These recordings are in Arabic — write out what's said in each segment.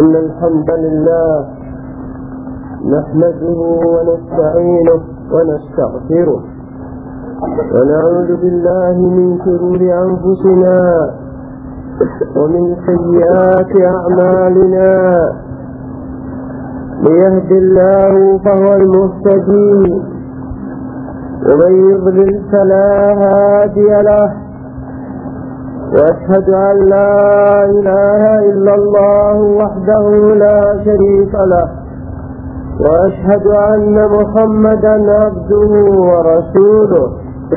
إن الحمد لله نحمده ونستعينه ونستغفره ونعوذ بالله من شرور أنفسنا ومن سيئات أعمالنا. من يهد الله فهو المهتدي ومن يضلل فلا هادي له. وأشهد أن لا إله إلا الله وحده لا شريك له، وأشهد أن محمدا عبده ورسوله.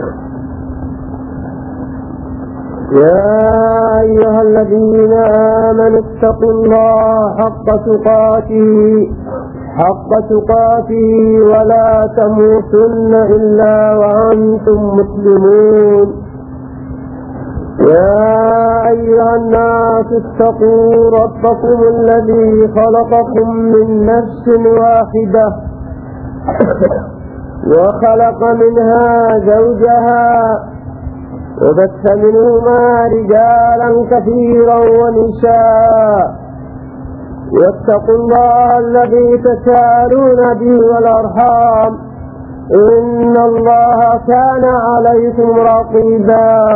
يا أيها الذين آمنوا اتقوا الله حق تقاته ولا تموتن إلا وأنتم مسلمون. يا أيها الناس اتقوا ربكم الذي خلقكم من نفس واحدة وخلق منها زوجها وبث منهما رجالا كثيرا ونساء. واتقوا الله الذي تساءلون به والأرحام إن الله كان عليكم رقيبا.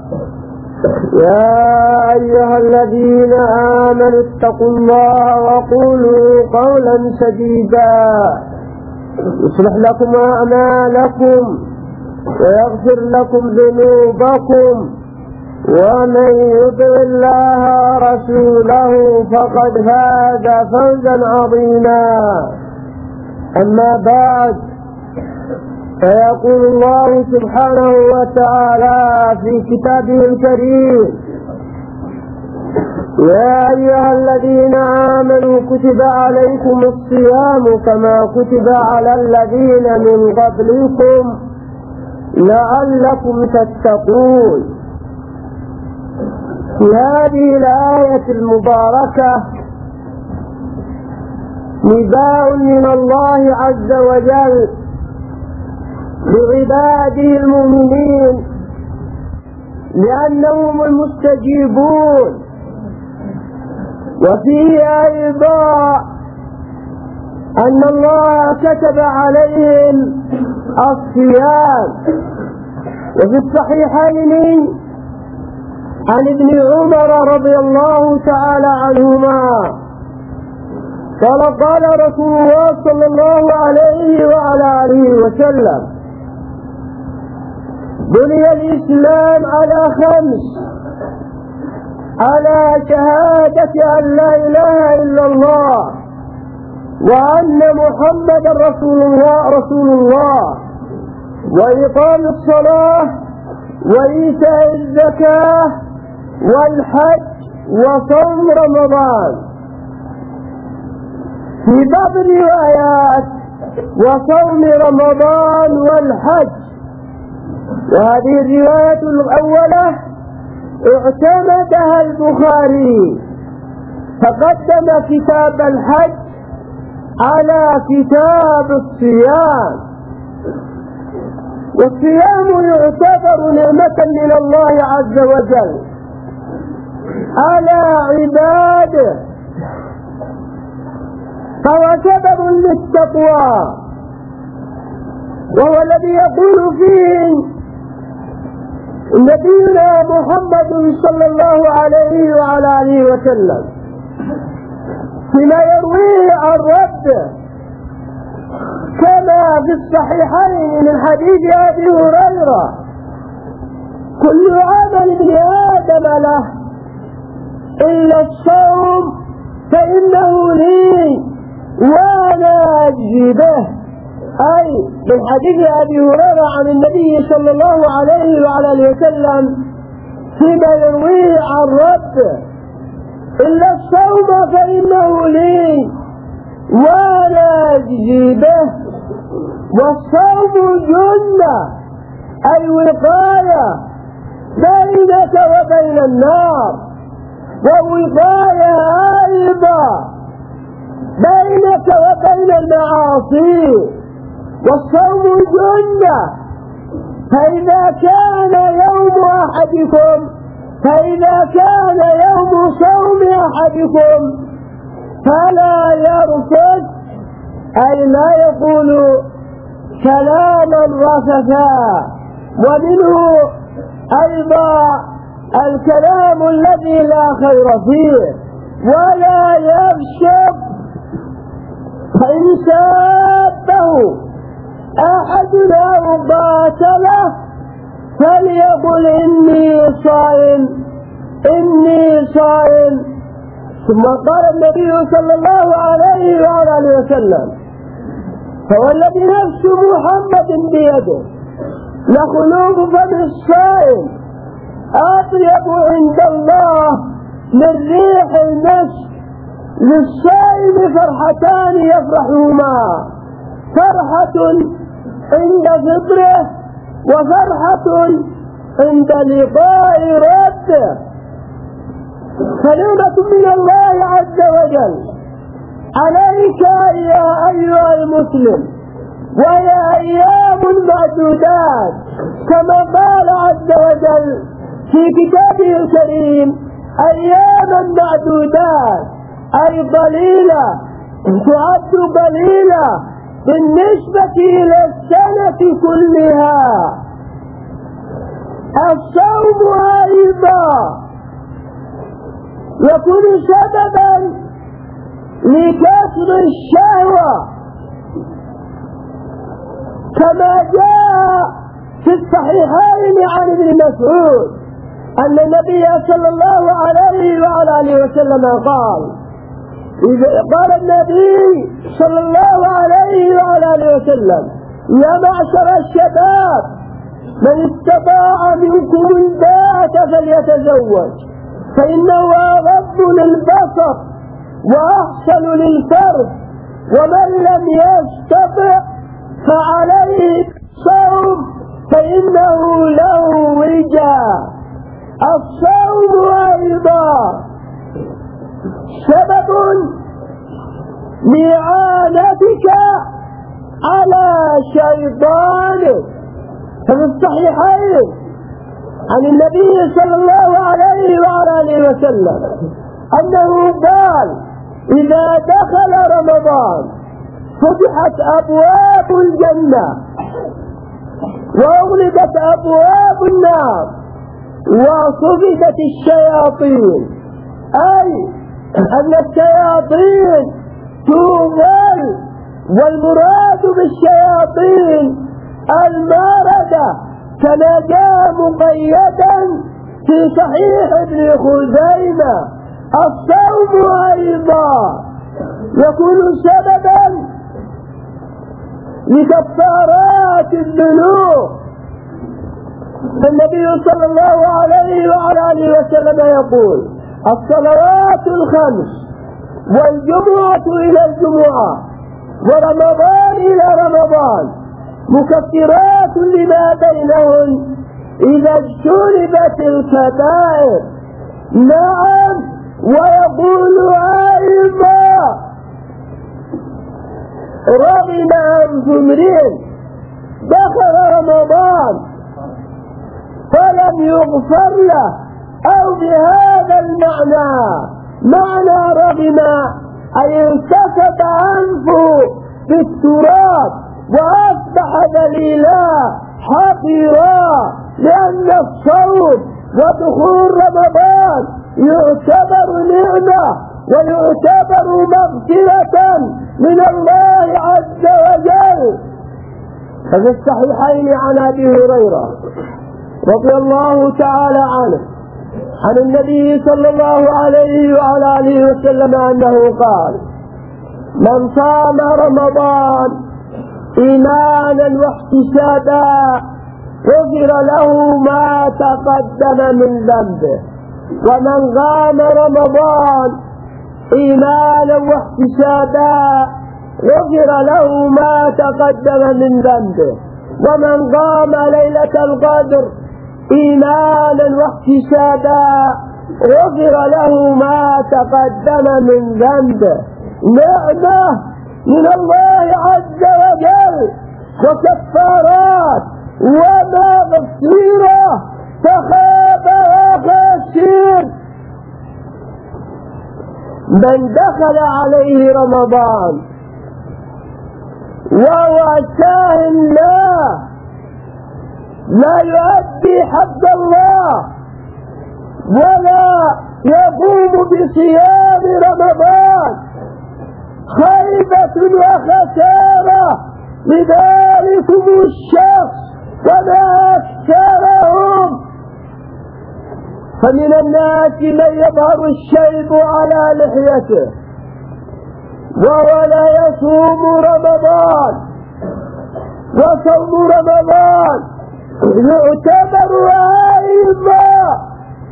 يا أيها الذين آمنوا اتقوا الله وقولوا قولا سديدا يصلح لكم أعمالكم ويغفر لكم ذنوبكم، ومن يطع الله ورسوله فقد فاز فوزا عظيما. أما بعد، فيقول الله سبحانه وتعالى في كتابه الكريم: يا أيها الذين آمنوا كتب عليكم الصيام كما كتب على الذين من قبلكم لعلكم تتقون. في هذه الآية المباركة نداء من الله عز وجل لعباده المؤمنين لأنهم المستجيبون، وفيه أيضا أن الله كتب عليهم الصيام. وفي الصحيحين عن ابن عمر رضي الله تعالى عنهما قال رسول الله صلى الله عليه وعلى آله وسلم: بني الإسلام على 5: على شهادة أن لا إله إلا الله وأن محمدا رسول الله وإقام الصلاة وإيتاء الزكاة والحج وصوم رمضان. في بعض الروايات وصوم رمضان والحج. وهذه الرواية الأولى اعتمدها البخاري فقدم كتاب الحج على كتاب الصيام. والصيام يعتبر نعمة من الله عز وجل على عباده، فهو سبب للتقوى، وهو الذي يقول فيه نبينا محمد صلى الله عليه وعلى آله وسلم فيما يرويه عن ربه كما في الصحيحين من حديث أبي هريرة: كل عمل ابن آدم له إلا الصوم فإنه لي وأنا أجزي به. أي من حديث أبي هريرة عن النبي صلى الله عليه وعلى آله وسلم فيما يرويه عن ربه: إلا الصوم فإنه لي وأنا أجزي به. والصوم جنة أي وقاية بينك وبين النار، ووقاية أيضا بينك وبين المعاصي. والصوم جنة، فإذا كان يوم صوم أحدكم فلا يرفث أي لا يقول كلاما رفثا. ومنه أيضا الكلام الذي لا خير فيه. ولا يغشب، فإن سابه أحد أو قاتله فليقل إني صائم إني صائم. ثم قال النبي صلى الله عليه وآله وسلم: فوالذي نفس محمد بيده لخلوف فم الصائم أطيب عند الله من ريح المسك. للصائم فرحتان يفرحهما: فرحة عند فطره وفرحة عند لقاء ربه. كلمة من الله عز وجل عليك يا أيها المسلم، وهي أيام معدودات كما قال عز وجل في كتابه الكريم: أياما معدودات، أي قليلة، تعد قليلة بالنسبة إلى السنة كلها. الصوم أيضا يكون سببا لكسر الشهوة، كما جاء في الصحيحين عن ابن مسعود أن النبي صلى الله عليه وآله وسلم قال النبي صلى الله عليه وآله وسلم: يا معشر الشباب، من استطاع منكم الباءة فليتزوج، فإنه أغض للبصر وأحسن للفرج، ومن لم يستطع فعليه الصوم فإنه له وجاء. الصوم أيضا سبب لإعانتك على شيطانك. ففي الصحيحين عن النبي صلى الله عليه وآله وسلم أنه قال: إذا دخل رمضان فتحت أبواب الجنة وأغلقت أبواب النار وصفدت الشياطين، أي أن الشياطين تغل. والمراد بالشياطين الماردة، كما جاء مقيدا في صحيح ابن خزيمة. الصوم أيضا يكون سببا لكفارات الذنوب. النبي صلى الله عليه وآله وسلم يقول: الصلوات الخمس والجمعة إلى الجمعة ورمضان إلى رمضان مكفرات لما بينهن إذا اجتنبت الكبائر. نعم. ويقول أيضا: رغم أنف امرئ دخل رمضان فلم يغفر له، أو بهذا المعنى، معنى رغم أي انكسب أنفه بالتراب وأصبح ذليلا حقيرا، لأن الصوم ودخول رمضان يعتبر نعمة ويعتبر مغفرة من الله عز وجل. ففي الصحيحين عن أبي هريرة رضي الله تعالى عنه عن النبي صلى الله عليه وآله وسلم أنه قال: من صام رمضان إيمانا واحتسابا غفر له ما تقدم من ذنبه، ومن قام رمضان إيمانا واحتسابا غفر له ما تقدم من ذنبه، ومن قام ليلة القدر إيمانا واحتسابا غفر له ما تقدم من ذنبه. نعمة من الله عز وجل وكفارات ومغفرة، فخاب وخسر من دخل عليه رمضان وهو ساهل لا يؤدي حق الله ولا يقوم بصيام رمضان خيبة وخسارة لذلكم الشخص وما أكثرهم. فمن الناس من يظهر الشيب على لحيته وهو لا يصوم رمضان، وصوم رمضان يعتبر أيضا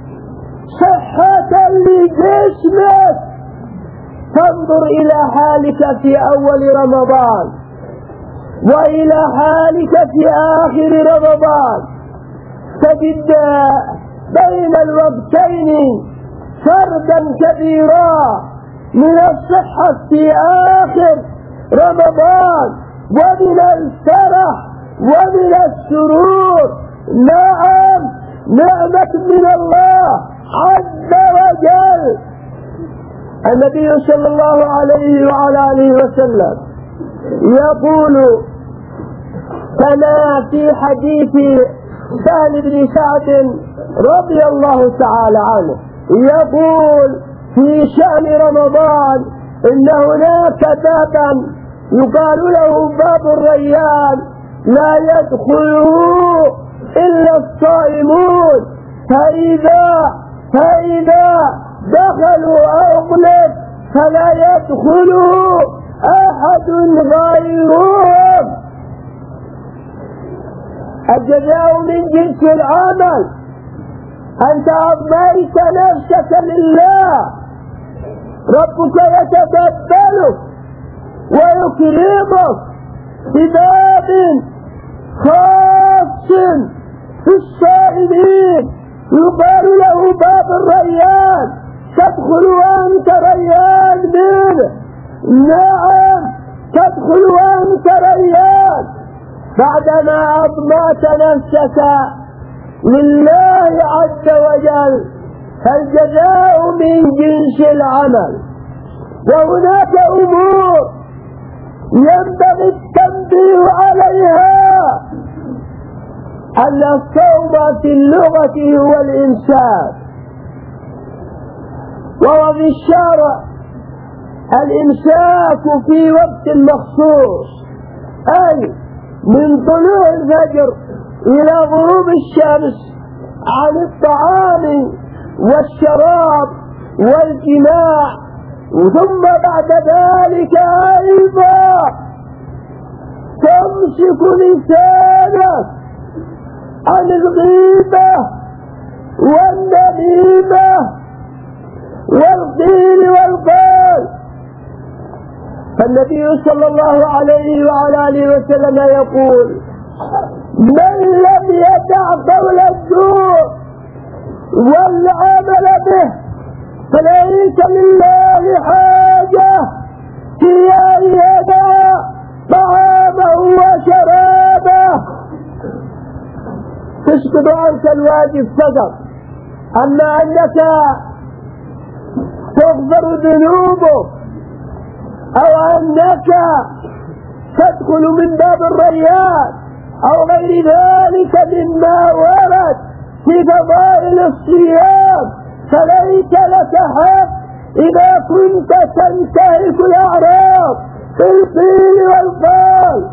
صحة لجسمك. فانظر إلى حالك في أول رمضان وإلى حالك في آخر رمضان، تجد بين الوقتين فرقا كبيرا من الصحة في آخر رمضان ومن الفرح ومن السرور. نعم، نعمة من الله عز وجل. النبي صلى الله عليه وعلى آله وسلم يقول كما في حديث سهل بن سعد رضي الله تعالى عنه، يقول في شأن رمضان إن هناك بابا يقال له باب الريان لا يدخله إلا الصائمون، فإذا دخلوا أغلق فلا يدخله أحد غيرهم. الجزاء من جنس العمل. أنت أضميت نفسك لله، ربك يتقبلك ويكرمك بباب خاص في الصائمين يقال له باب الريان، تدخل وأنت ريان منه. نعم، تدخل وأنت ريان بعدما أضمأت نفسك لله عز وجل. فالجزاء من جنس العمل. وهناك أمور ينبغي التنبيه عليها. أن الصوم في اللغة هو الإمساك، وهو في الشرع الإمساك في وقت مخصوص، أي من طلوع الفجر إلى غروب الشمس عن الطعام والشراب والجماع، ثم بعد ذلك أيضا تمسك لسانك عن الغيبة والنميمة والقيل والقال. فالنبي صلى الله عليه وعلى آله وسلم يقول: من لم يدع قول الزور والعمل به فليس لله حاجة في أن يدع طعامه وشرابه. تسقط عنك الواجب فقط، أما أنك تغفر ذنوبك أو أنك تدخل من باب الريان أو غير ذلك مما ورد في فضائل الصيام، فليس لك حق إذا كنت تنتهك الأعراض بالقيل والقال.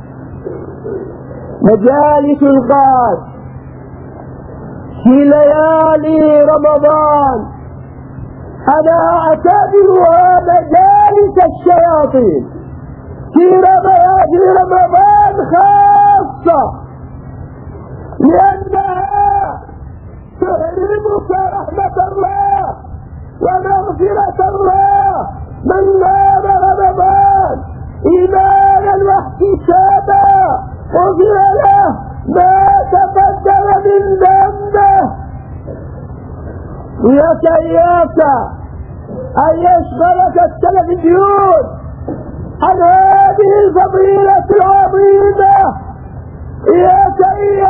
مجالس الغاز في ليالي رمضان أنا أعتبرها مجالس الشياطين في رمضان خاصة، لأنها تحرمك رحمة الله ومغفرة الله. من نام رمضان إيمانا واحتسابا غفر له ما تقدم من ذنبه. إياك أن يشغلك التلفزيون عن هذه الفضيلة العظيمة. إياك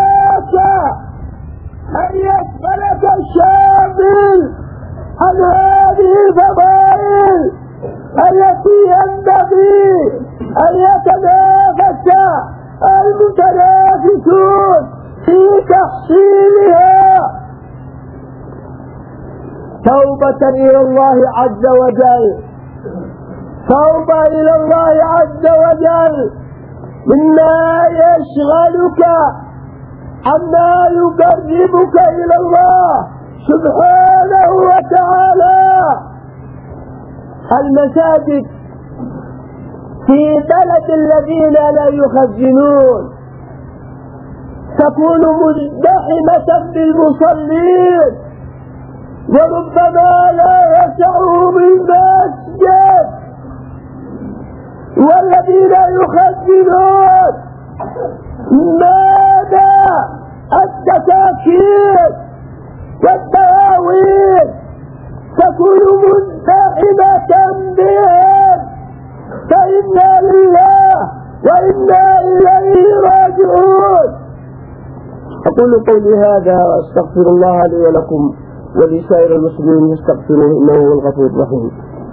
أن يشغلك الشاغل عن هذه الفضائل أن يتنافس المتنافسون في تحصيلها. توبة إلى الله عز وجل، توبة إلى الله عز وجل مما يشغلك عما يقربك إلى الله سبحانه وتعالى. المساجد في بلد الذين لا يخزنون تكون مزدحمة بالمصلين، وربما لا يسعهم المسجد. والذين يخزنون ماذا؟ التكاكير والدواوين تكون مزدحمة بهم، فإنا لله وإنا إليه راجعون. أقول قولي هذا وأستغفر الله لي ولكم ولسائر المسلمين فاستغفروه إنه هو الغفور الرحيم.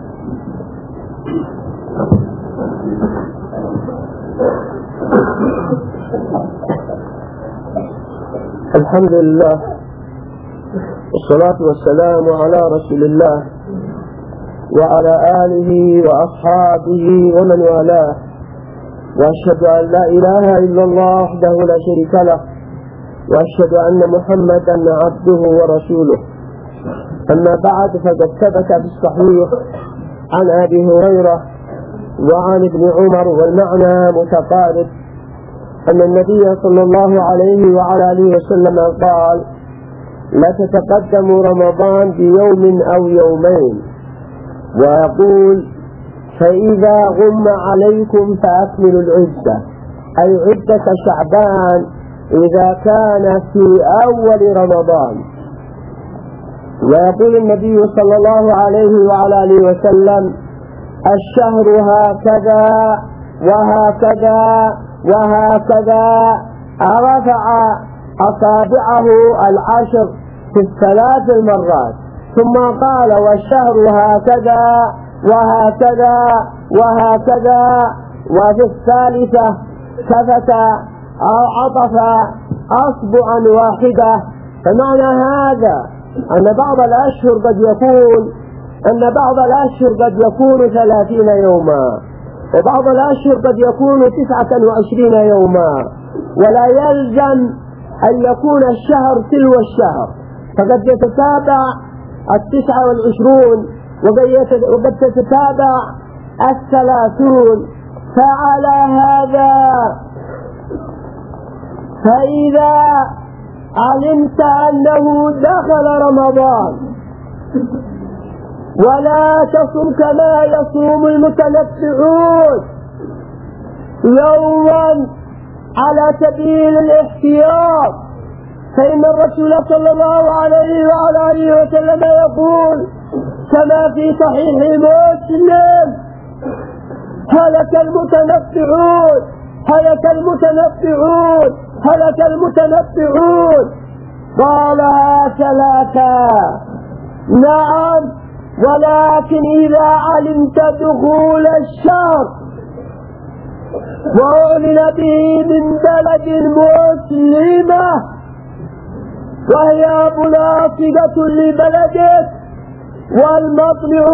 الحمد لله والصلاة والسلام على رسول الله وعلى آله وأصحابه ومن والاه، وأشهد أن لا إله إلا الله وحده لا شريك له، وأشهد أن محمدا عبده ورسوله. أما بعد، فقد ثبت في الصحيح عن أبي هريرة وعن ابن عمر والمعنى متقارب أن النبي صلى الله عليه وعلى آله وسلم قال: لا تتقدموا رمضان بيوم أو يومين، ويقول: فإذا غم عليكم فأكملوا العدة، أي عدة شعبان إذا كان في أول رمضان. ويقول النبي صلى الله عليه وعلى آله وسلم: الشهر هكذا وهكذا وهكذا، رفع أصابعه العشر في الثلاث المرات، ثم قال: والشهر هكذا وهكذا وهكذا. وفي الثالثة كفت أو عطف أصبعا واحدة. فمعنى هذا أن بعض الأشهر قد يكون 30 يوما، وبعض الأشهر قد يكون 29 يوما، ولا يلزم أن يكون الشهر تلو الشهر، فقد يتتابع 29 وقد تتتابع 30. فعلى هذا فإذا علمت أنه دخل رمضان ولا تصم كما يصوم المتنفعون يوما على سبيل الاحتياط، فإن الرسول صلى الله عليه وعلى آله وسلم يقول كما في صحيح مسلم: هلك المتنفعون هلك المتنفعون هلك المتنفعون. قالها ثلاثة. نعم، ولكن إذا علمت دخول الشهر وأعلن به من بلد مسلمة وهي مناطقة لبلدك والمطلع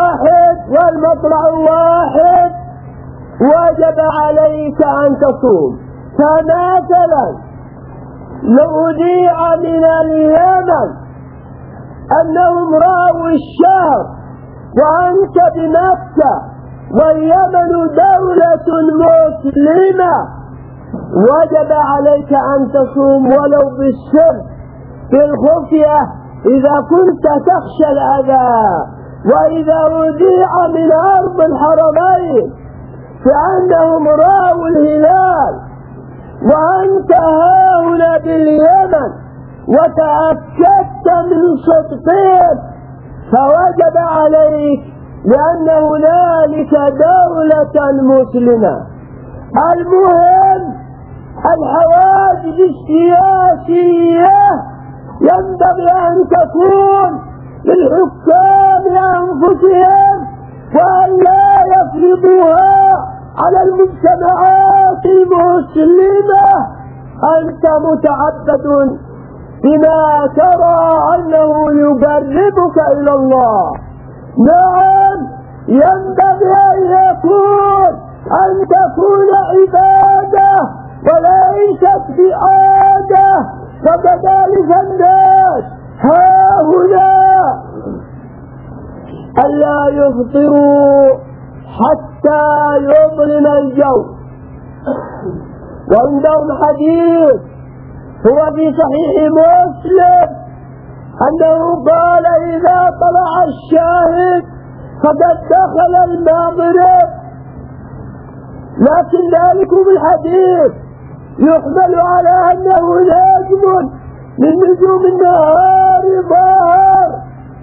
واحد، وجب عليك أن تصوم. فمثلا لو أذيع من اليمن أنهم رأوا الشهر وأنت بمكة واليمن دولة مسلمة، وجب عليك أن تصوم ولو بالسر في الخفية إذا كنت تخشى الأذى. وإذا أذيع من أرض الحرمين فأنهم رأوا الهلال وأنت هاهنا باليمن وتأكدت من صدقه، فوجب عليك لأن هنالك دولة مسلمة. المهم الحوادث السياسية ينبغي أن تكون للحكام أنفسهم وأن لا يفرضوها على المجتمعات المسلمة أنت متعبد بما ترى أنه يقربك إلى الله. نعم، ينبغي أن تكون عبادة وليست بعادة، وكذلك الناس هؤلاء ألا يفطروا حتى يظلم الجو. وعندهم حديث هو في صحيح مسلم أنه قال إذا طلع الشاهد فقد دخل المغرب، لكن ذلكم الحديث يحمل على أنه نجم من نجوم النهار ظاهر.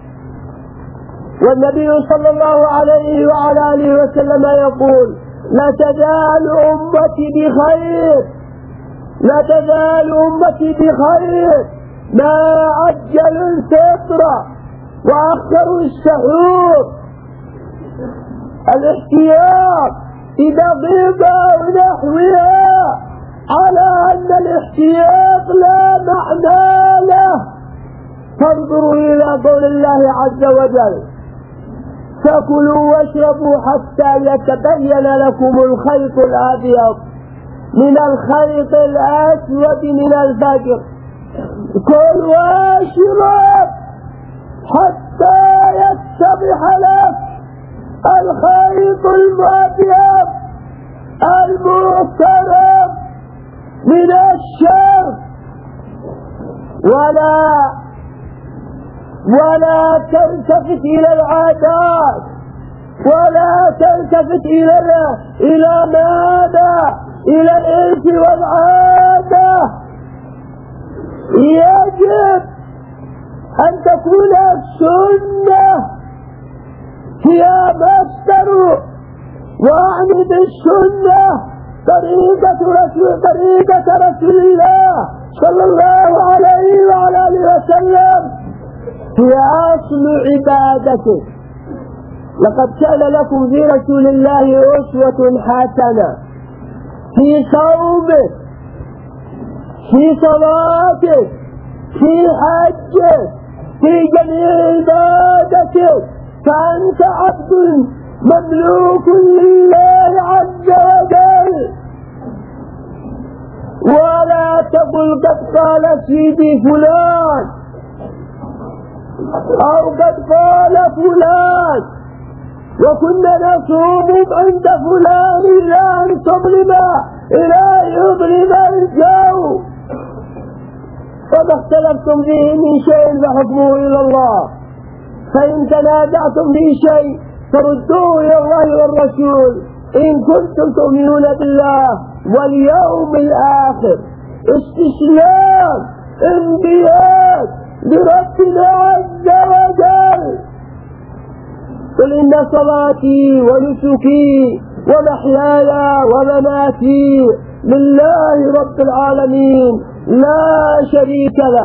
والنبي صلى الله عليه وعلى آله وسلم يقول لا تزال أمتي بخير ما عجل الفطر وأخر السحور. الاحتياط بدقيقة ونحوها على أن الاحتياط لا معنى له. فانظروا إلى قول الله عز وجل فكلوا واشربوا حتى يتبين لكم الخيط الأبيض من الخيط الأسود من الفجر. كل واشرب حتى يتضح لك الخيط الأبيض المحترم من الشر، ولا تلتفت إلى العادات، ولا تلتفت إلى ماذا؟ إلى الإرث والعادة. يجب أن تكون السنة هي مصدر، وأعني بالسنة طريقة رسول الله صلى الله عليه وعلى آله وسلم، هي أصل عبادته. لقد كان لكم في رسول الله أسوة حسنة في صومه، في صلاته، في حجه، في جميع عبادته، فأنت عبد مملوك لله عز وجل. ولا تقل قد قال سيدي فلان أو قد قال فلان وكنا نصوم عند فلان إلى يظلم الجو. وما اختلفتم فيه من شيء فحكمه إلى الله، فإن تنازعتم في شيء فردوه إلى الله والرسول إن كنتم تؤمنون بالله واليوم الآخر. استسلام انقياد لربنا عز وجل. قل إن صلاتي ونسكي ومحياي ومماتي لله رب العالمين لا شريك له.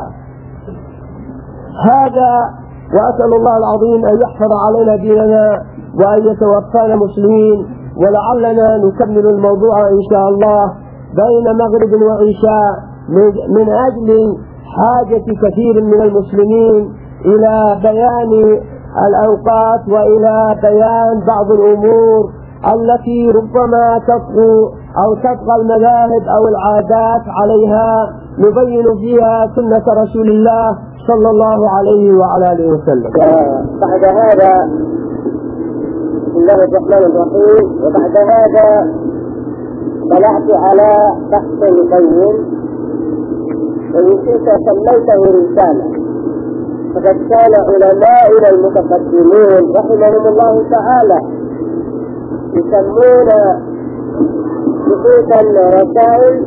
هذا، وأسأل الله العظيم أن يحفظ علينا ديننا وأن يتوفانا مسلمين. ولعلنا نكمل الموضوع إن شاء الله بين مغرب وعشاء من أجل حاجة كثير من المسلمين إلى بيان الأوقات وإلى بيان بعض الأمور التي ربما تطغى أو تطغى المذاهب أو العادات عليها، نبين فيها سنة رسول الله صلى الله عليه وعلى آله وسلم. بعد هذا بسم الله الرحمن الرحيم. وبعد هذا طلعت على بحث قيم وإن شئت سميته رسالة، فقد كان علماؤنا المتقدمين رحمهم الله تعالى يسمون خصوصا رسائل،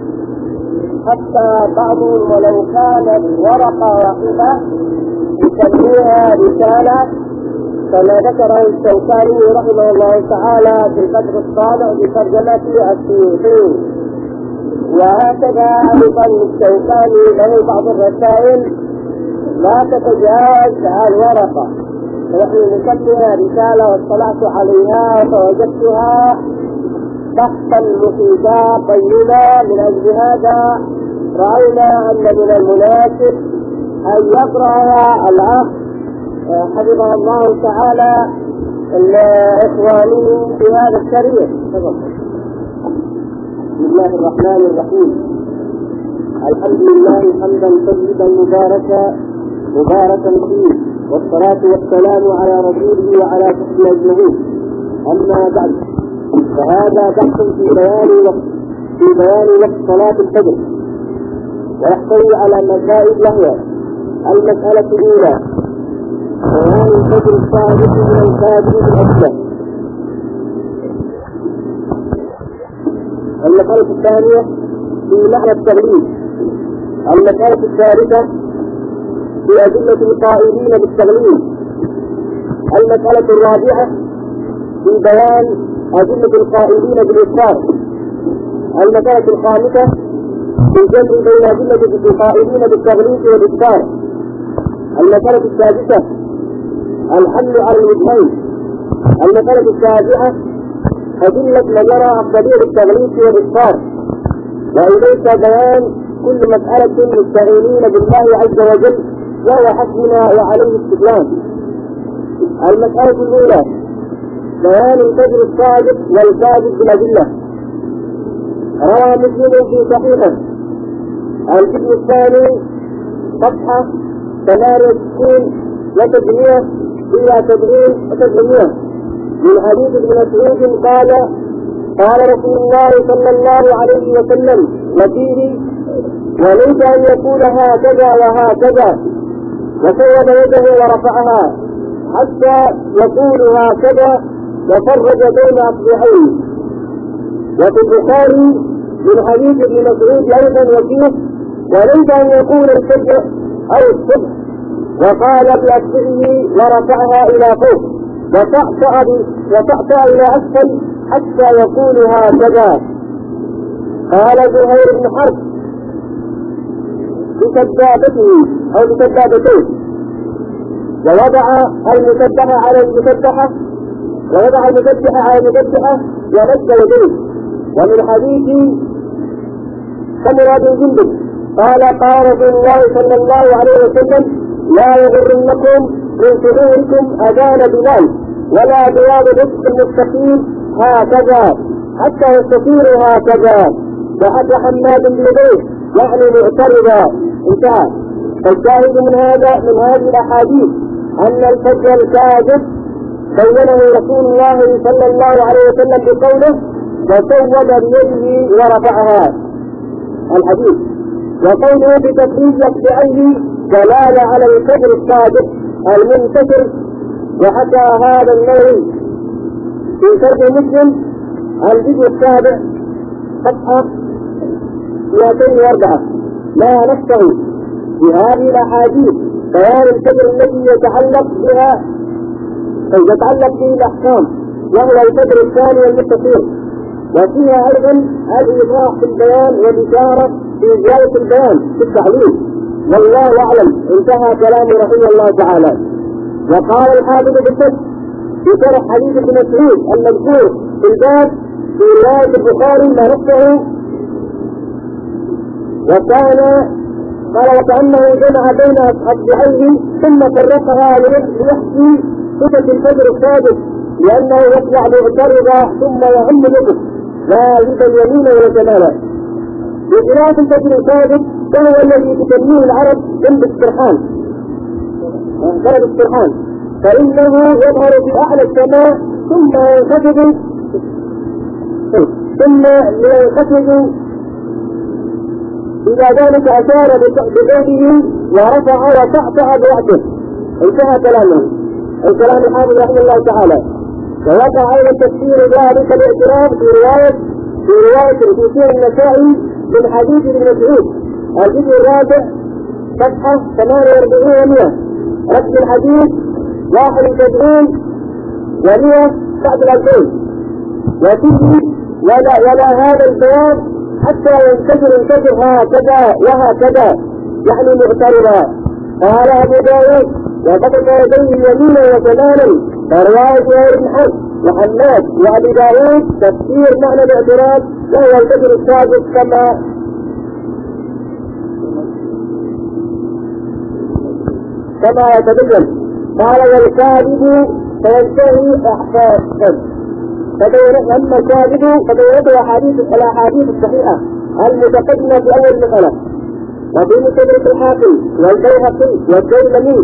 حتى بعضهم ولو كانت ورقة واحدة يسميها رسالة، كما ذكره الشوكاني رحمه الله تعالى في الفتح الصالح بترجمة السيوطي. وهكذا أيضا الشوكاني له بعض الرسائل لا تتجاوز الورقة، ونحن نسميها رسالة، واطلعت عليها فوجدتها بحثا مفيدا طيبا. من أجل هذا رأينا أن من المناسب أن يقرأها الأخ حفظه الله تعالى إخوانه في هذا الشريط. بسم الله الرحمن الرحيم. الحمد لله حمدا طيبا مباركا فيه، والصلاة والسلام على رسوله وعلى صحبه أجمعين. أما بعد، فهذا بحث في بيان وقت صلاة الفجر، ويحتوي على مسائل وهي: المسألة الأولى بيان الفجر الصادق من الكاذب الأسود. المسألة الثانية في معنى التغليب. المسألة الثالثة في أدلة القائلين بالتغليب. المسألة الرابعة في بيان أدلة القائلين بالإسرار. المسألة الخامسة في الجمع بين أدلة القائلين بالتغليب والإسرار. المسألة السادسة الحمل على الوجهين. المسألة السابعة أدلة من يرى أفضلية التغليب والإسرار، وإليك بيان كل مسألة مستعينين بالله عز وجل وهو حسبنا وعليه الاستسلام. المسألة الأولى بيان الفجر الصادق والكاذب بالأدلة. روى مسلم في صحيحه الجزء الثاني صفحة 68 و700 إلى 70 و700 من حديث ابن مسعود قال: قال رسول الله صلى الله عليه وسلم وفيه: وليس أن يقول هكذا وهكذا، وصوب يده ورفعها حتى يقول هكذا وفرج بين أصبعين. وفي البخاري من حديث ابن مسعود أيضا وفيه: وليس أن يقول الفجر أو الصبح، وقال بأصبعه ورفعها إلى فوق وتعطى إلى أسفل حتى يقول هكذا. قال زهير بن حرب بسبابته أو بسبابتيه، ووضع المسبحة على المسبحة ومد يديه. ومن حديث سمرة بن جندب قال: قال رسول الله صلى الله عليه وسلم: لا يغرنكم من شعوركم أذان بلال ولا بياض رزق المستقيم هكذا حتى يستطيروا هكذا. وحتى حماد بن زيد يعني معترضا. انتهى. فالشاهد من هذه الأحاديث أن الفجر الكاذب بينه رسول الله صلى الله عليه وسلم بقوله: وصوب بيده ورفعها. الحديث وقوله بتفريج اصبعيه دلالة على الفجر الصادق المنتشر. وحكى هذا النووي في شرح مسلم الجزء السابع صفحة 204 ما نفسه بهذه الأحاديث بيان الفجر الذي يتعلق به الأحكام، وهو الفجر الثاني المستقيم. وفيها أيضا الإيضاح في البيان والإشارة في زيادة البيان في التعليم. والله أعلم. انتهى كلامه رحمه الله تعالى. وقال الحافظ بالفتح في شرح حديث ابن مسعود المذكور في الباب في رواية البخاري ما نفسه: وكأنه جمع بين أصبعيه ثم فرقها ليحكي صفة الفجر الصادق، لأنه يطلع معترضا ثم يهم لطف غالبا يمينا وشمالا. بخلاف الفجر الصادق فهو الذي تسميه العرب جنب السرحان، فإنه يظهر في أعلى السماء ثم ينخفض. إذا ذلك أشار بذاته ورفع وتعطى برأسه. انتهى كلامه. الكلام الحافظ رحمه الله تعالى. ووقع أيضا تفسير ذلك الاعتراف في رواية في سير النسائي من حديث ابن مسعود الجزء الرابع صفحة 48 و100 رقم الحديث 71 و100 بعد 2000. وفيه: ولا هذا البيان حتى ينتشر هكذا وهكذا، يعني معترضا. قال أبو داود: وبسط يديه يمينا وشمالا، فرواية زهير بن حرب وحماد وأبي داود تفسير معنى الاعتراض وهو الفجر السادس كما يتبين. قال والكاذب فينتهي إحفاظا. أما الكاذب فبينته الأحاديث الصحيحة المتقدمة في أول مسألة، وفي مستدرك الحاكم والبيهقي والديلمي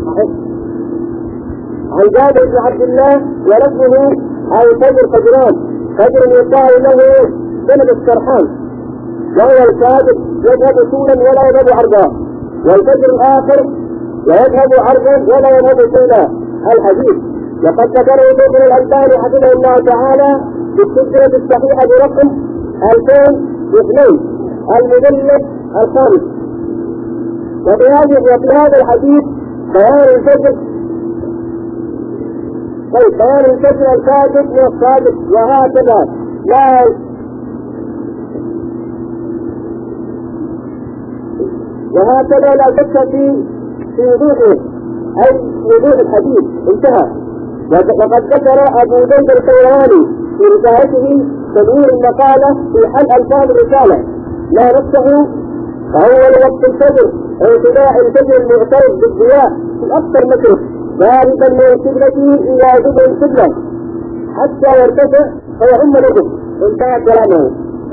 عن جابر بن عبد الله ولفظه أي فجر يقال له سند السرحان، وهو الكاذب يذهب طولا ولا يذهب عرضا، والفجر الآخر ويذهب عرضا ولا يذهب طولا الحديث. وقد ذكره شيخنا الألباني حفظه الله تعالى في السلسلة الصحيحة برقم 2002 المجلد الخامس. وفي هذا الحديث بيان الفجر الكاذب والصادق، وهكذا لا شك في وضوحه أي وضوح الحديث. انتهى. وقد ذكر أبو زيد الخيراني في رسالته تدوير المقالة في حل ألفاظ الرسالة لا نفسه فأول وقت الفجر ارتداء الفجر المعترض بالضياء في أكثر مكره ذلك من القبلة إلى جبل القبلة حتى يرتفع فيعم الوجه. انتهى كلامه.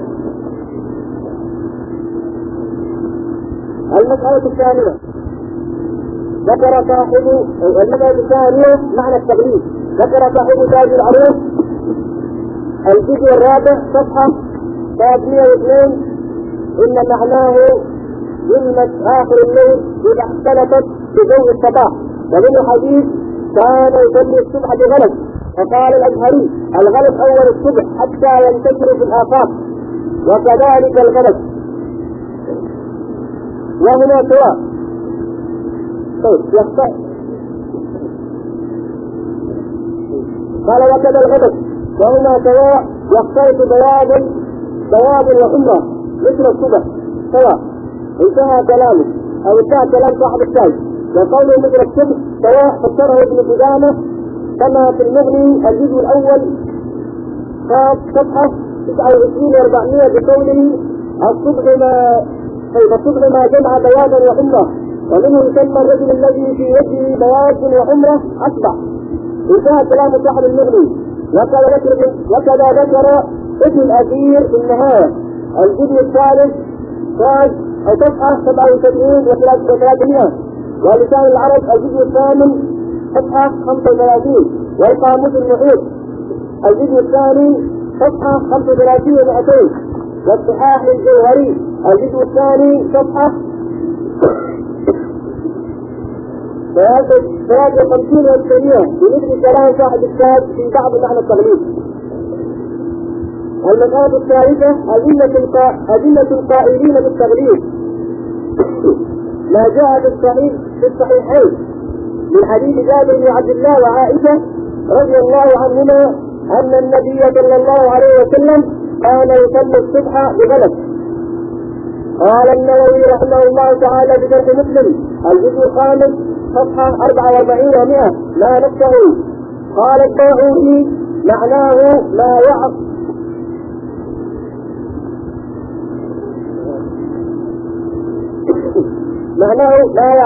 المسألة الثانية ذكر صاحب المسألة الثانية معنى التغليب. ذكر صاحب تاج العروس الجزء الرابع صفحة 302 إن معناه ظلمة آخر الليل إذا اختلطت بجو الصباح، ومن الحديث كان يصلي الصبح بغلس، فقال الأزهري الغلس أول الصبح حتى ينتشر في الآفاق، وكذلك الغلس وهنا سواء. قال وكذا الغلس وهنا سواء يختلط بياض وحمرة مثل الصبح سواء. انتهى كلامه أو انتهى كلام صاحب التاج. وقوله مثل الصبح سواء فسره ابن قدامة كما في المغني الجزء الأول صفحة 29 و400 بقوله الصبح ما جمع بياضا وحمرة، ومنه يسمى الرجل الذي في وجهه بياض وحمرة أصبح. انتهى كلام صاحب المغني. وكذا ذكر ابن الأثير في النهاية الجزء الثالث أو صفحة 77 و300، ولسان العرب الجزء الثامن صفحة 35، والقاموس المحيط الجزء الثاني صفحة 35 و200، والصحاح للجوهري الجزء الثاني صفحة 53 و100 بمثل كلام صاحب التاج في بعض معنى التغليب. المسألة الثالثة أدلة القائلين بالتغليب ما جاء في الصحيحين من حديث جابر بن عبد الله وعائشة رضي الله عنهما أن النبي صلى الله عليه وسلم كان يصلي الصبح بغلس. قال النووي رحمه الله تعالى بشرح مسلم الجزء الخامس صفحة 44 و100 لا نفسه. قال الطاغوتي معناه ما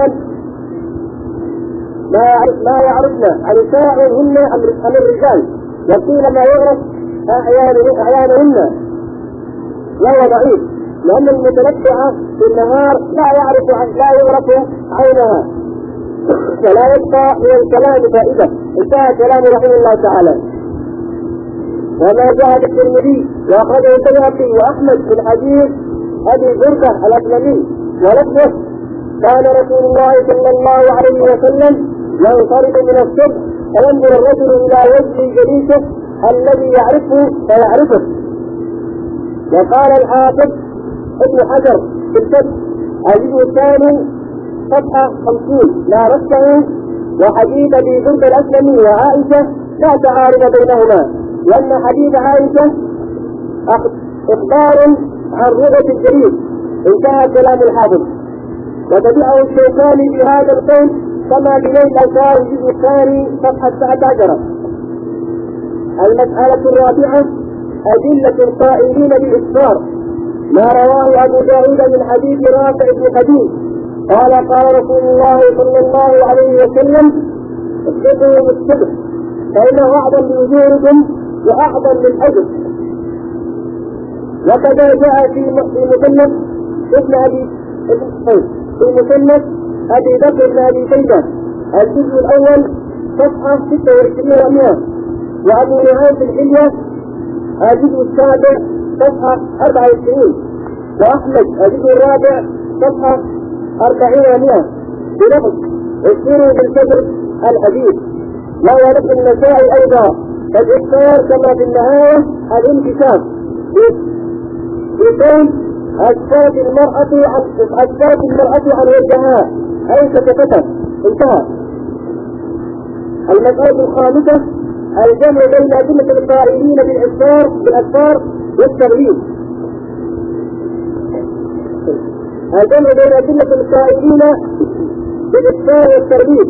يعرفنا النساء هن أم الرجال، وقيل ما يعرف أحيانهن، وهو ضعيف لأن المتمتع في النهار لا يعرف عينها، فلا يبقى من الكلام فائدة. انتهى كلام رحمه الله تعالى. وما جاء بالترمذي وأخرجه البيهقي وأحمد في الحديث أبي بردة الأسلمي ولفظه كان رسول الله صلى الله عليه وسلم ينصرف من الصبح فينظر الرجل إلى وجه جليسه الذي يعرفه فيعرفه. وقال الحافظ ابن حجر في الفتح الجزء الثاني صفحة 50 لا رفعه وحديث ابي بردة الاسلمي وعائشة لا تعارض بينهما، لأن حديث عائشة إخبار عن رؤية الجليس. انتهى كلام الحافظ. وتبعه الشوكاني بهذا القول كما بنيل الأوتار الجزء الثاني صفحة 19. المسألة الرابعة أدلة القائلين بالإكثار، ما رواه أبو داود من حديث رافع بن خديج قال قال رسول الله صلى الله عليه وسلم: اصدقوا بالصدق فإنه أعظم لأجوركم وأعظم للأجر. وكذا جاء في مصنف ابن أبي بكر بن أبي شيبة الجزء الأول صفحة 26 و100، وأبو نعيم في الحلية الجزء السابع صفحة 24، وأحمد الجزء الرابع صفحة 40 و100 بلفظ: اصبروا بالصبر الحديث. وهو لفظ النسائي أيضا: فالإكثار كما في النهاية الانكشاف بكون أسفلت المرأة عن وجهها أي كشفتها. انتهى. المسألة الخامسة الجمع بين أدلة القائلين بالأسفار والتغليب. الجمع بين أدلة القائلين بالأسفار والتغليب،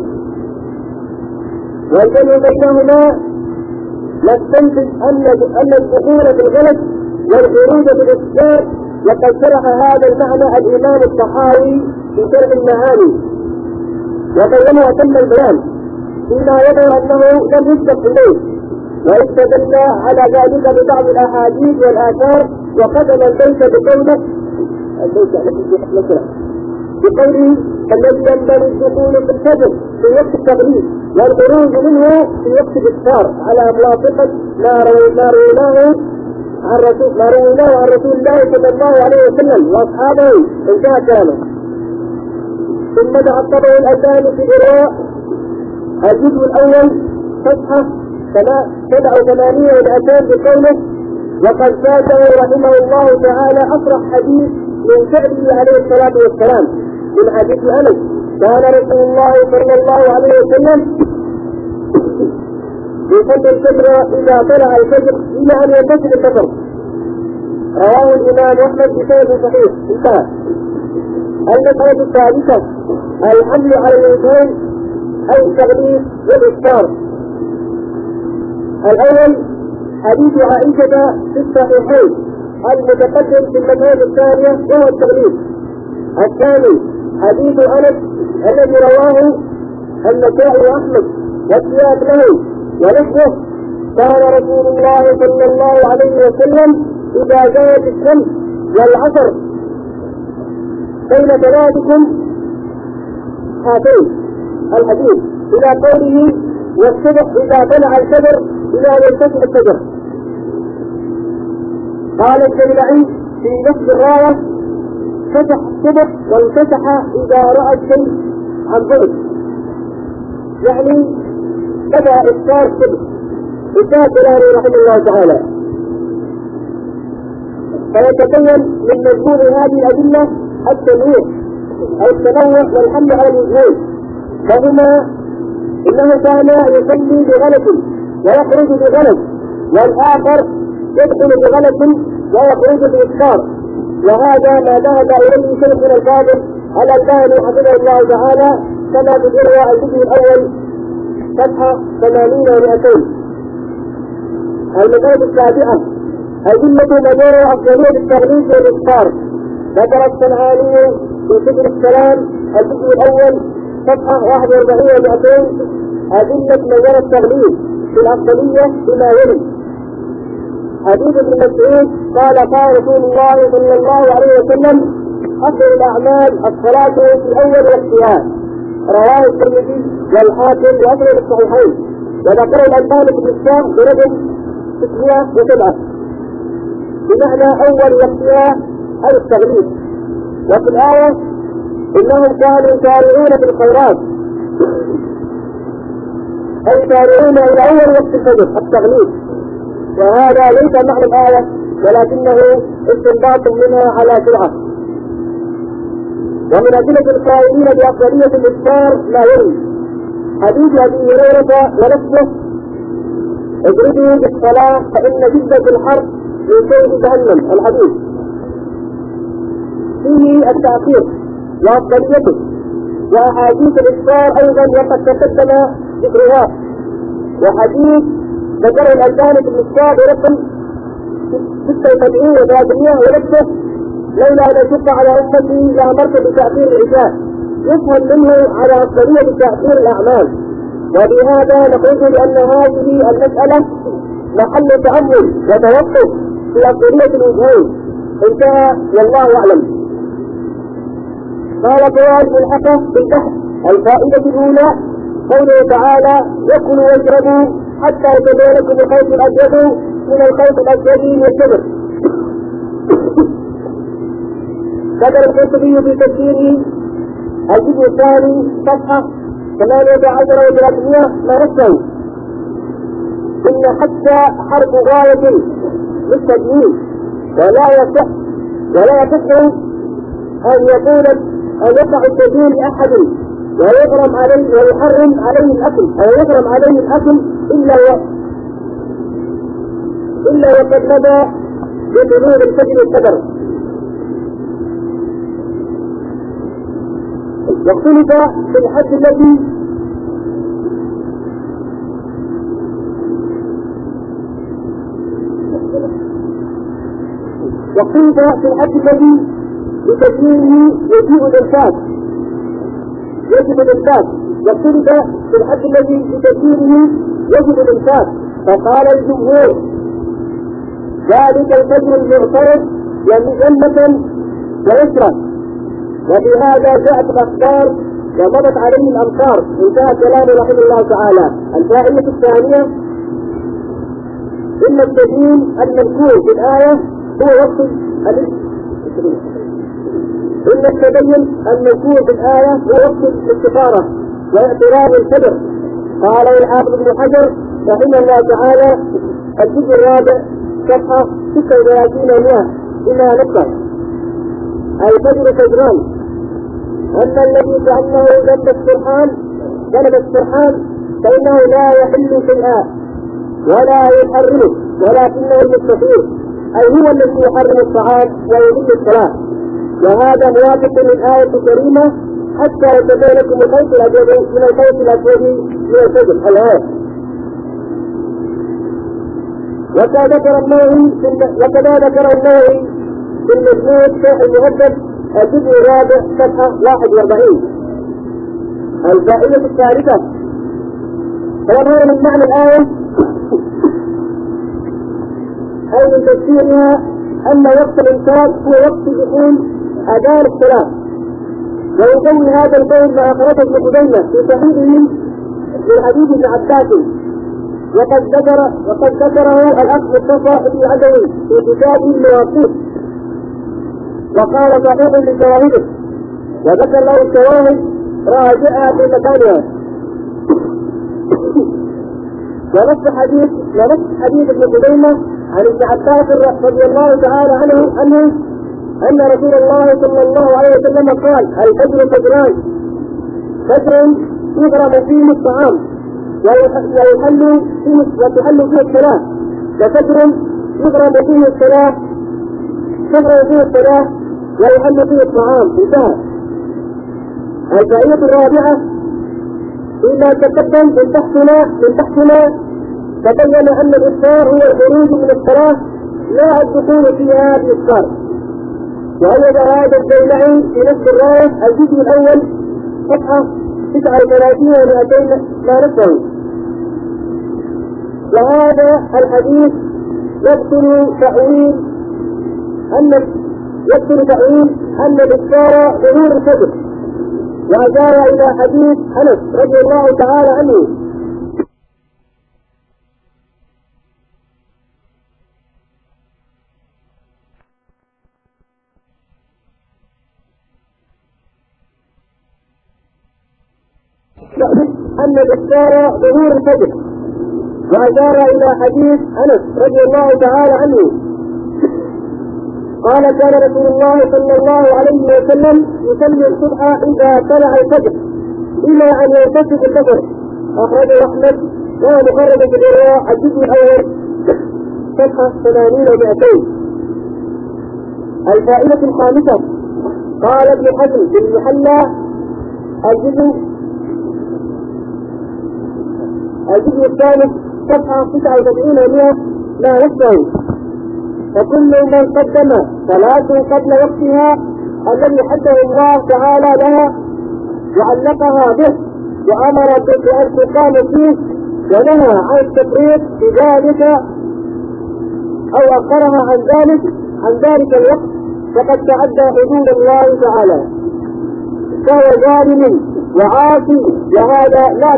والجمع بينهما نستنتج أن الدخول في الغلط والخروج بالإسفار، وقد شرح هذا المعنى الإمام الطحاوي في شرح المعاني وبينه وتم البيان فيما يظهر أنه لم يسبق إليه، واستدل على ذلك ببعض الأحاديث والآثار، وختم البيت بقوله الذي ينبغي الدخول في الفجر في وقت التغليب والخروج منه في وقت الإفطار على موافقة ما رويناه عن رسول الله صلى الله عليه وسلم واصحابه. انتهى كلامه. ثم تعقبه الألباني في الإرواء الجزء الأول صفحة 87 والأتان بقوله: وقد فاته رحمه الله تعالى أصرح حديث من فعله عليه الصلاة والسلام من حديث أنس: كان رسول الله صلى الله عليه وسلم يصلي الفجر إذا طلع الفجر إلى أن ينتهي الفجر. رواه الإمام أحمد بسند صحيح. انتهى. المسألة الثالثة الحمل على الوجوب أو التغليظ والإفطار. الأول حديث عائشة في الصحيحين المتقدم في المذهب الثانية وهو التغليظ. الثاني حديث أنس الذي رواه النسائي وأحمد والسياق له ونحوه: كان رسول الله صلى الله عليه وسلم إذا جاءت الشمس والعصر بين ثلاثكم هاتين الحديث إلى قوله: والصبح إذا طلع الفجر إلى أن ينتهي الفجر. قال الشافعي في نفس الراية: فتح الصبح وانفتح إذا رأى الشمس عن بعد، يعني بدأ إفطار الصبح. انتهى كلامه رحمه الله تعالى. فيتبين من مجموع هذه الأدلة التنوع والحمل على الوجهين، فهما إنه كان يصلي بغلط ويخرج بغلط، والآخر يدخل بغلط ويخرج بإفطار، وهذا ما ذهب إليه شيخنا الفاضل الألباني حفظه الله تعالى كما في الإرواء الجزء الأول صفحة 80 و200. المسألة السابعة أدلة مدار أفضلية التغليظ والإفطار. ذكر الصنعاني في سبل السلام الجزء الأول صفحة 41 و200 أدلة مدار التغليظ في الأفضلية بما يلي: حديث ابن مسعود قال: قال رسول الله صلى الله عليه وسلم: أفضل الأعمال الصلاة في أول وقتها. رواه الترمذي والحاكم وأخرج الصحيحين، وذكر الألباني في الإسلام برقم 607 بمعنى أول وقتها أي التغليظ. وفي الآية: إنهم كانوا يسارعون في الخيرات، أي يسارعون إلى أول وقت الفجر التغليظ، وهذا ليس معنى الآية ولكنه استنباط منها على سرعة. ومن أدلة القائلين بأفضلية الإفطار ما يلي: حديث أبي هريرة ونفسه: اضربوا بالصلاة فإن جدة الحرب من شيء جهنم. الحديث فيه التأخير وأفضليته، وأحاديث الإفطار أيضا وقد تقدم ذكرها. وحديث ذكر الألباني في المصطلح برقم 76 و300 ونفسه: لولا أن أشق على أمتي لأمرت بتأخير العشاء. يفهم منه على أفضلية تأخير الأعمال، وبهذا نقول بأن هذه المسألة محل تأمل وتوقف في أفضلية الوجهين. انتهى والله أعلم. قال فوائد ملحقة بالبحث. الفائدة الأولى قوله تعالى: وكلوا واشربوا حتى يتبين لكم الخيط الأبيض من الخيط الأسود من الشجر. ذكر القرطبي في تفسيره الجزء الثاني صفحة 18 و300 ما نفسه: إن حتى حرف غاية للتدمير، ولا يصح أن يقع التدمير لأحد ويحرم عليه الأكل إلا وقد مضى بطلوع الفجر القدر. واختلف في الحد الذي بتدميره يجيء الإنفاق. فقال الجمهور: ذلك الفجر المعترض يمة ويسرى، وبهذا جاءت الأخبار ومضت عليه الأمطار. انتهى كلامه رحمه الله تعالى. الفائدة الثانية: إن التدين المذكور في الآية هو وقت الاستخارة واعتراض الفجر. قال الحافظ ابن حجر رحمه الله تعالى: الجزء الرابع صفحة 36 و100 إنها نقطة: الفجر فجران، أما الذي كأنه ذنب السرحان فإنه لا يحل شيئا ولا يحرمه، ولكنه المستطير، أي هو الذي يحرم الطعام ويضل الصلاة. وهذا موافق للآية الكريمة: حتى يتبين لكم الخيط الأبيض من الخيط الأسود من الفجر، الآية. وكذا ذكر النووي في المسنود شرح المهذب الجزء الرابع صفحة 41. الفائدة الثالثة: فيظهر من معنى الآية أي من تفسيرها أن وقت الإنكار هو وقت دخول أذان الصلاة. ويقوي هذا القول ما أخرجه ابن خزيمة في صحيحه من حديث ابن عباس، وقد ذكره الأخ مصطفى بن عدوي في كتابه المواقيت، وقال صحيح لشواهده، وذكر له الشواهد راجعة في مكانها. ونص حديث ابن خزيمة عن ابن عباس رضي الله تعالى عنه أن رسول الله صلى الله عليه وسلم قال: الفجر فجران، فجر يغرم فيه الطعام وتحل فيه الصلاة، وفجر يغرم فيه الصلاة ويحل فيه الطعام. انتهى. الفائدة الرابعة: فيما تقدم من تحتنا تبين أن الإفطار هو الخروج من الصلاة لا الدخول فيها بإفطار. وأيد هذا الزيلعي في نفس الرواية الجزء الأول صفحة 39 و200 ما نفسه. وهذا الحديث يبطل تأويل أن الإفطار ظهور الفجر، وأشار إلى حديث أنس رضي الله تعالى عنه أن الإفطار ظهور الفجر، وأشار إلى حديث أنس رضي الله تعالى عنه قال: كان رسول الله صلى الله عليه وسلم يصلي الصبح إذا طلع الفجر إلى أن ينتصف الفجر. أخرجه أحمد وهو مخرج في الرواية الجزء الأول صفحة 80 و200. الفائدة الخامسة: قال ابن حزم في المحلى الجزء الثالث صفحة 79 و100 ما نفسه. فكل من قدم صلاة قبل وقتها الذي حده الله تعالى لها وعلقها به وأمر بأن تقام فيه ونهى عن التفريط في ذلك أو أخرها عن ذلك الوقت فقد تعدى حدود الله تعالى فهو ظالم وعاصي، وهذا لا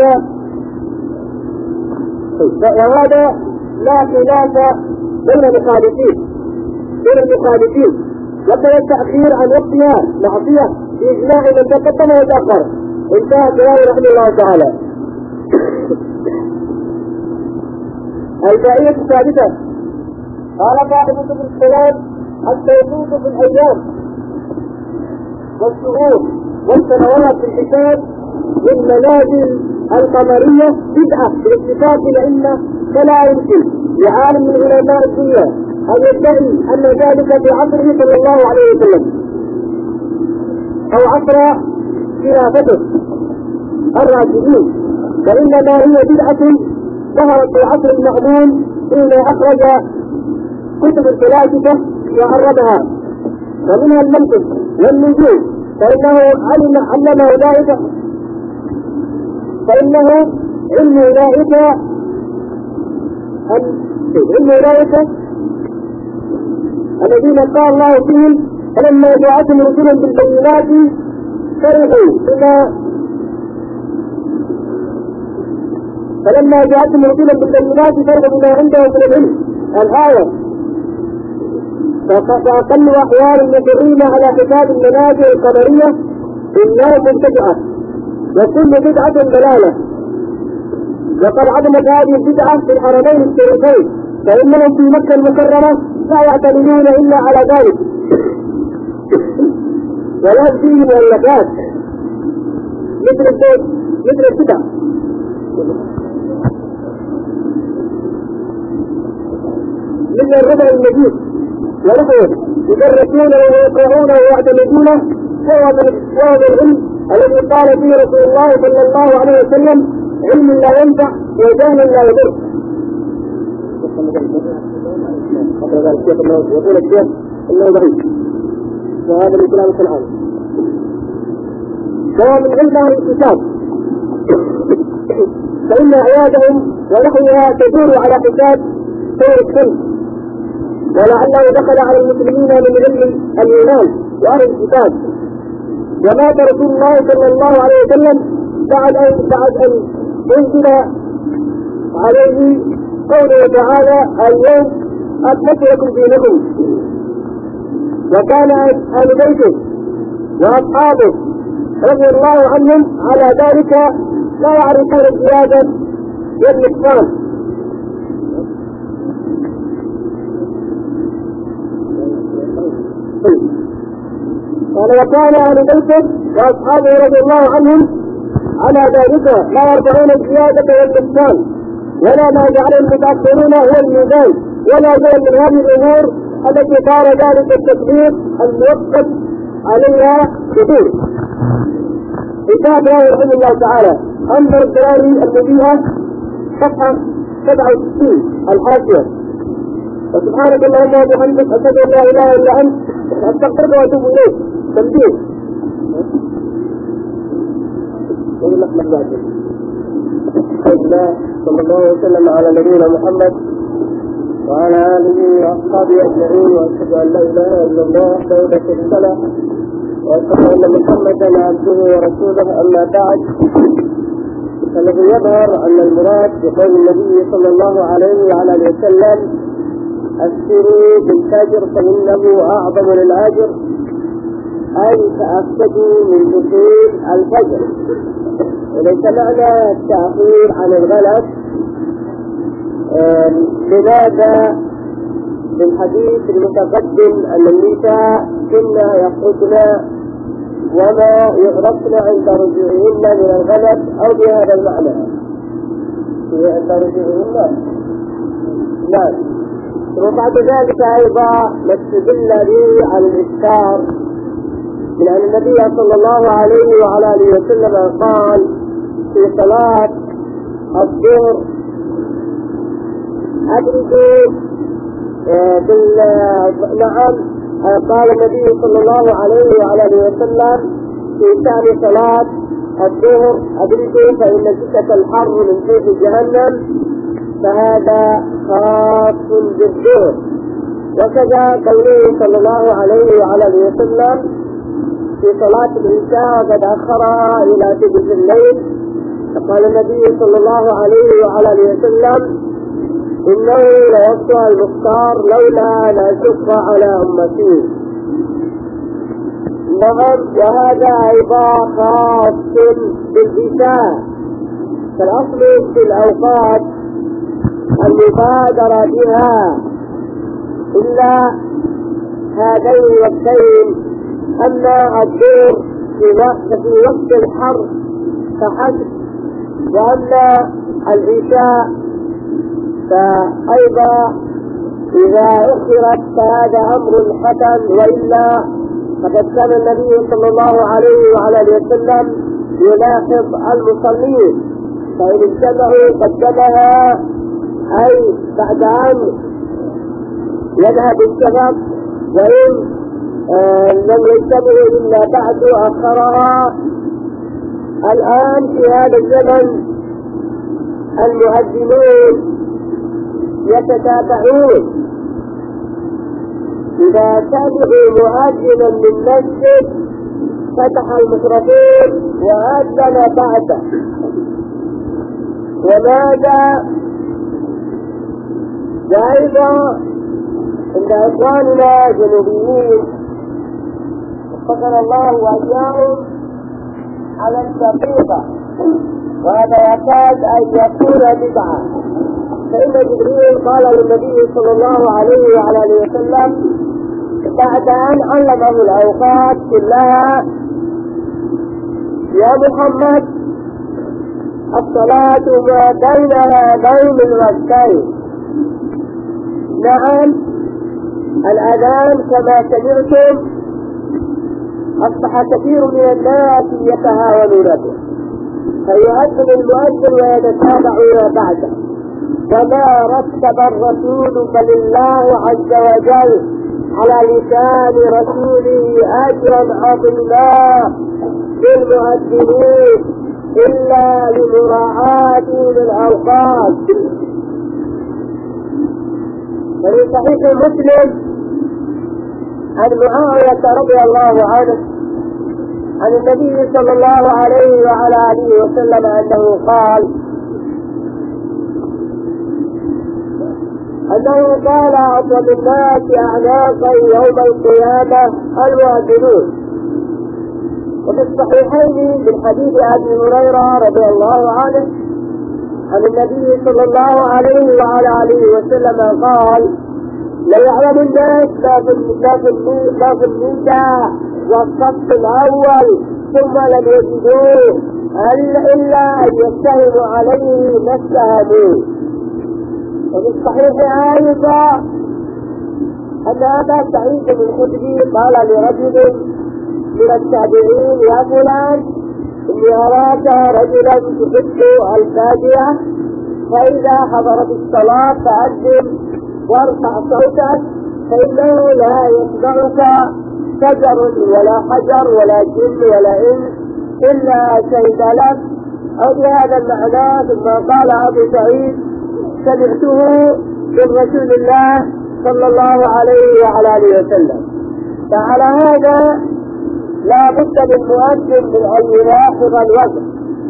خلاف بين المخالفين. وكان التأخير عن وقتها معصية بإجماع من تقدم وتأخر. انتهى كلام رحمه الله تعالى. الفائدة الثالثة قال فائدة الصلاة التوقيت في الأيام والشهور والسنوات في الحساب من منازل القمرية بدعة بالاتفاق الأئمة، فلا يمكن لعالم من علماء الدنيا أن يدعي أن ذلك في عصره صلى الله عليه وسلم أو عصر خلافته الراشدين، فإنما هي بدعة ظهرت في عصر المأمون حين أخرج كتب الفلاسفة وعربها، ومنها المنطق والنجوم، فإنه علم أولئك الذين قال الله فيهم فلما جاءتهم رسل بالبينات فرحوا بما عندهم من العلم. الآية فأقل أحوال المقرين على حساب المنازل القمرية إنهم مبتدعة، وكل بدعة ضلالة. وقد عظمت هذه البدعة في الحرمين الشريفين، فإنهم في مكة المكرمة لا يعتمدون إلا على ذلك ولا فيه مؤلفات مثل البدع مثل الربع المجيد ونحوه يدرسونه ويقرؤونه ويعتمدونه. وهو من العلم الذي قال فيه رسول الله صلى الله عليه وسلم علم لا ينفع وجهل لا يضر. يقول الشيخ انه ضعيف وهذا الكلام القرآن. سواء من علم اهل الكتاب فان اعيادهم ونحوها تدور على حساب سور الشمس، ولعله دخل على المسلمين من علم اليونان واهل الكتاب. ومات رسول الله صلى الله عليه وسلم بعد ان ينزل عليه قوله تعالى اليوم أكملت لكم دينكم. وكان أهل بيته وأصحابه رضي الله عنهم على ذلك لا يعرفون الزيادة والنقصان. وكان أهل بيته وأصحابه رضي الله عنهم على ذلك لا يرفعون الزيادة والنقصان، ولا ما جعل المتأخرون هو الميزان، ولا زال من هذه الأمور التي صار ذلك التكبير الموقف عليها كثير. كتاب رحمه الله تعالى أنظر الدراري المبيهة صفحة 67 الحاشية. وسبحانك اللهم وبحمدك أشهد أن لا إله إلا أنت أستغفرك وأتوب إليك. تنبيه صلى الله وسلم على نبينا محمد وعلى آله وأصحابه أجمعين، وأشهد أن لا إله إلا الله وحده لا شريك له، وأشهد أن محمدا عبده ورسوله. أما بعد، فالذي يظهر أن المراد بقول النبي صلى الله عليه وعلى آله وسلم أبشروا بالفجر فإنه أعظم للأجر، أي تأكدوا من دخول الفجر. وليس معنى التأخير عن الغلط. لماذا في الحديث المتقدم أن النساء كنا يخرجن وما يغرقن عند رجوعهن من الغلط، أو بهذا المعنى عند رجوعهن؟ نعم. وبعد ذلك أيضا نستدل به على الإشكار من أن النبي صلى الله عليه وعلى آله وسلم قال في صلاة الظهر أدركوا نعم. قال النبي صلى الله عليه وعلى وسلم في شأن صلاة الظهر: أدركوا فإن شدة الحر من فيح جهنم، فهذا خاص بالظهر. وكذا قوله صلى الله عليه وعلى وسلم في صلاة العشاء وقد أخرها إلى ثلث الليل، فقال النبي صلى الله عليه وعلى وسلم: إنه ليبقى المختار لولا أن أشق على أمتي. نعم. وهذا أيضا خاص بالعشاء، فالأصل في الأوقات المبادرة بها إلا هذين الوقتين، أما الظهر في وقت الحر فحسب، وأما العشاء فأيضا إذا أخرت فهذا أمر حسن، وإلا فقد كان النبي صلى الله عليه وعلى وسلم يلاحظ المصلين، فإن اجتمعوا قدمها، أي بعد أن يذهب الشفق، وإن لم يجتمعوا إلا بعد أخرها. الآن في هذا الزمن المؤذنون يتتابعون، إذا سمعوا مؤذنا من مسجد فتح الميكروفون وأذن بعده. وماذا؟ وأيضا عند إخواننا جنوبيين وفقنا الله وإياهم على الدقيقة، وهذا يكاد أن يكون بدعة، فإن جبريل قال للنبي صلى الله عليه وعلى وسلم بعد أن علمه الأوقات كلها: يا محمد، الصلاة ما بين هذين الوقتين. نعم، الأذان كما سمعتم أصبح كثير من الناس يتهاونون به، فيؤذن المؤذن ويتتابعون بعده. وما رتب الرسول بل الله عز وجل على لسان رسوله أجرا عظيما للمؤذنين إلا لمراعاة للأوقات. وفي صحيح مسلم عن معاوية رضي الله عنه عن النبي صلى الله عليه وعلى آله وسلم أنه قال أطول الناس أعناقا يوم القيامة المؤذنون. وفي الصحيحين من حديث أبي هريرة رضي الله عنه عن النبي صلى الله عليه وعلى آله وسلم قال: لا يعلم الناس ما في النداء والصف الأول ثم لم يجدوه إلا أن يتهموا عليه ما اتهموه. وفي الصحيح أيضا أن أبا سعيد الخدري قال لرجل من التابعين: يا فلان، إني أراك رجلا تحب الفاجعة، فإذا حضرت الصلاة فأذن وارفع صوتك، فإنه لا يسمعك شجر ولا حجر ولا جن ولا إنس إلا شهد لك. أو بهذا المعنى. ثم قال أبو سعيد: سمعته من رسول الله صلى الله عليه وعلى آله وسلم. فعلى هذا لا بد للمؤذن من أن يلاحظ الوقت.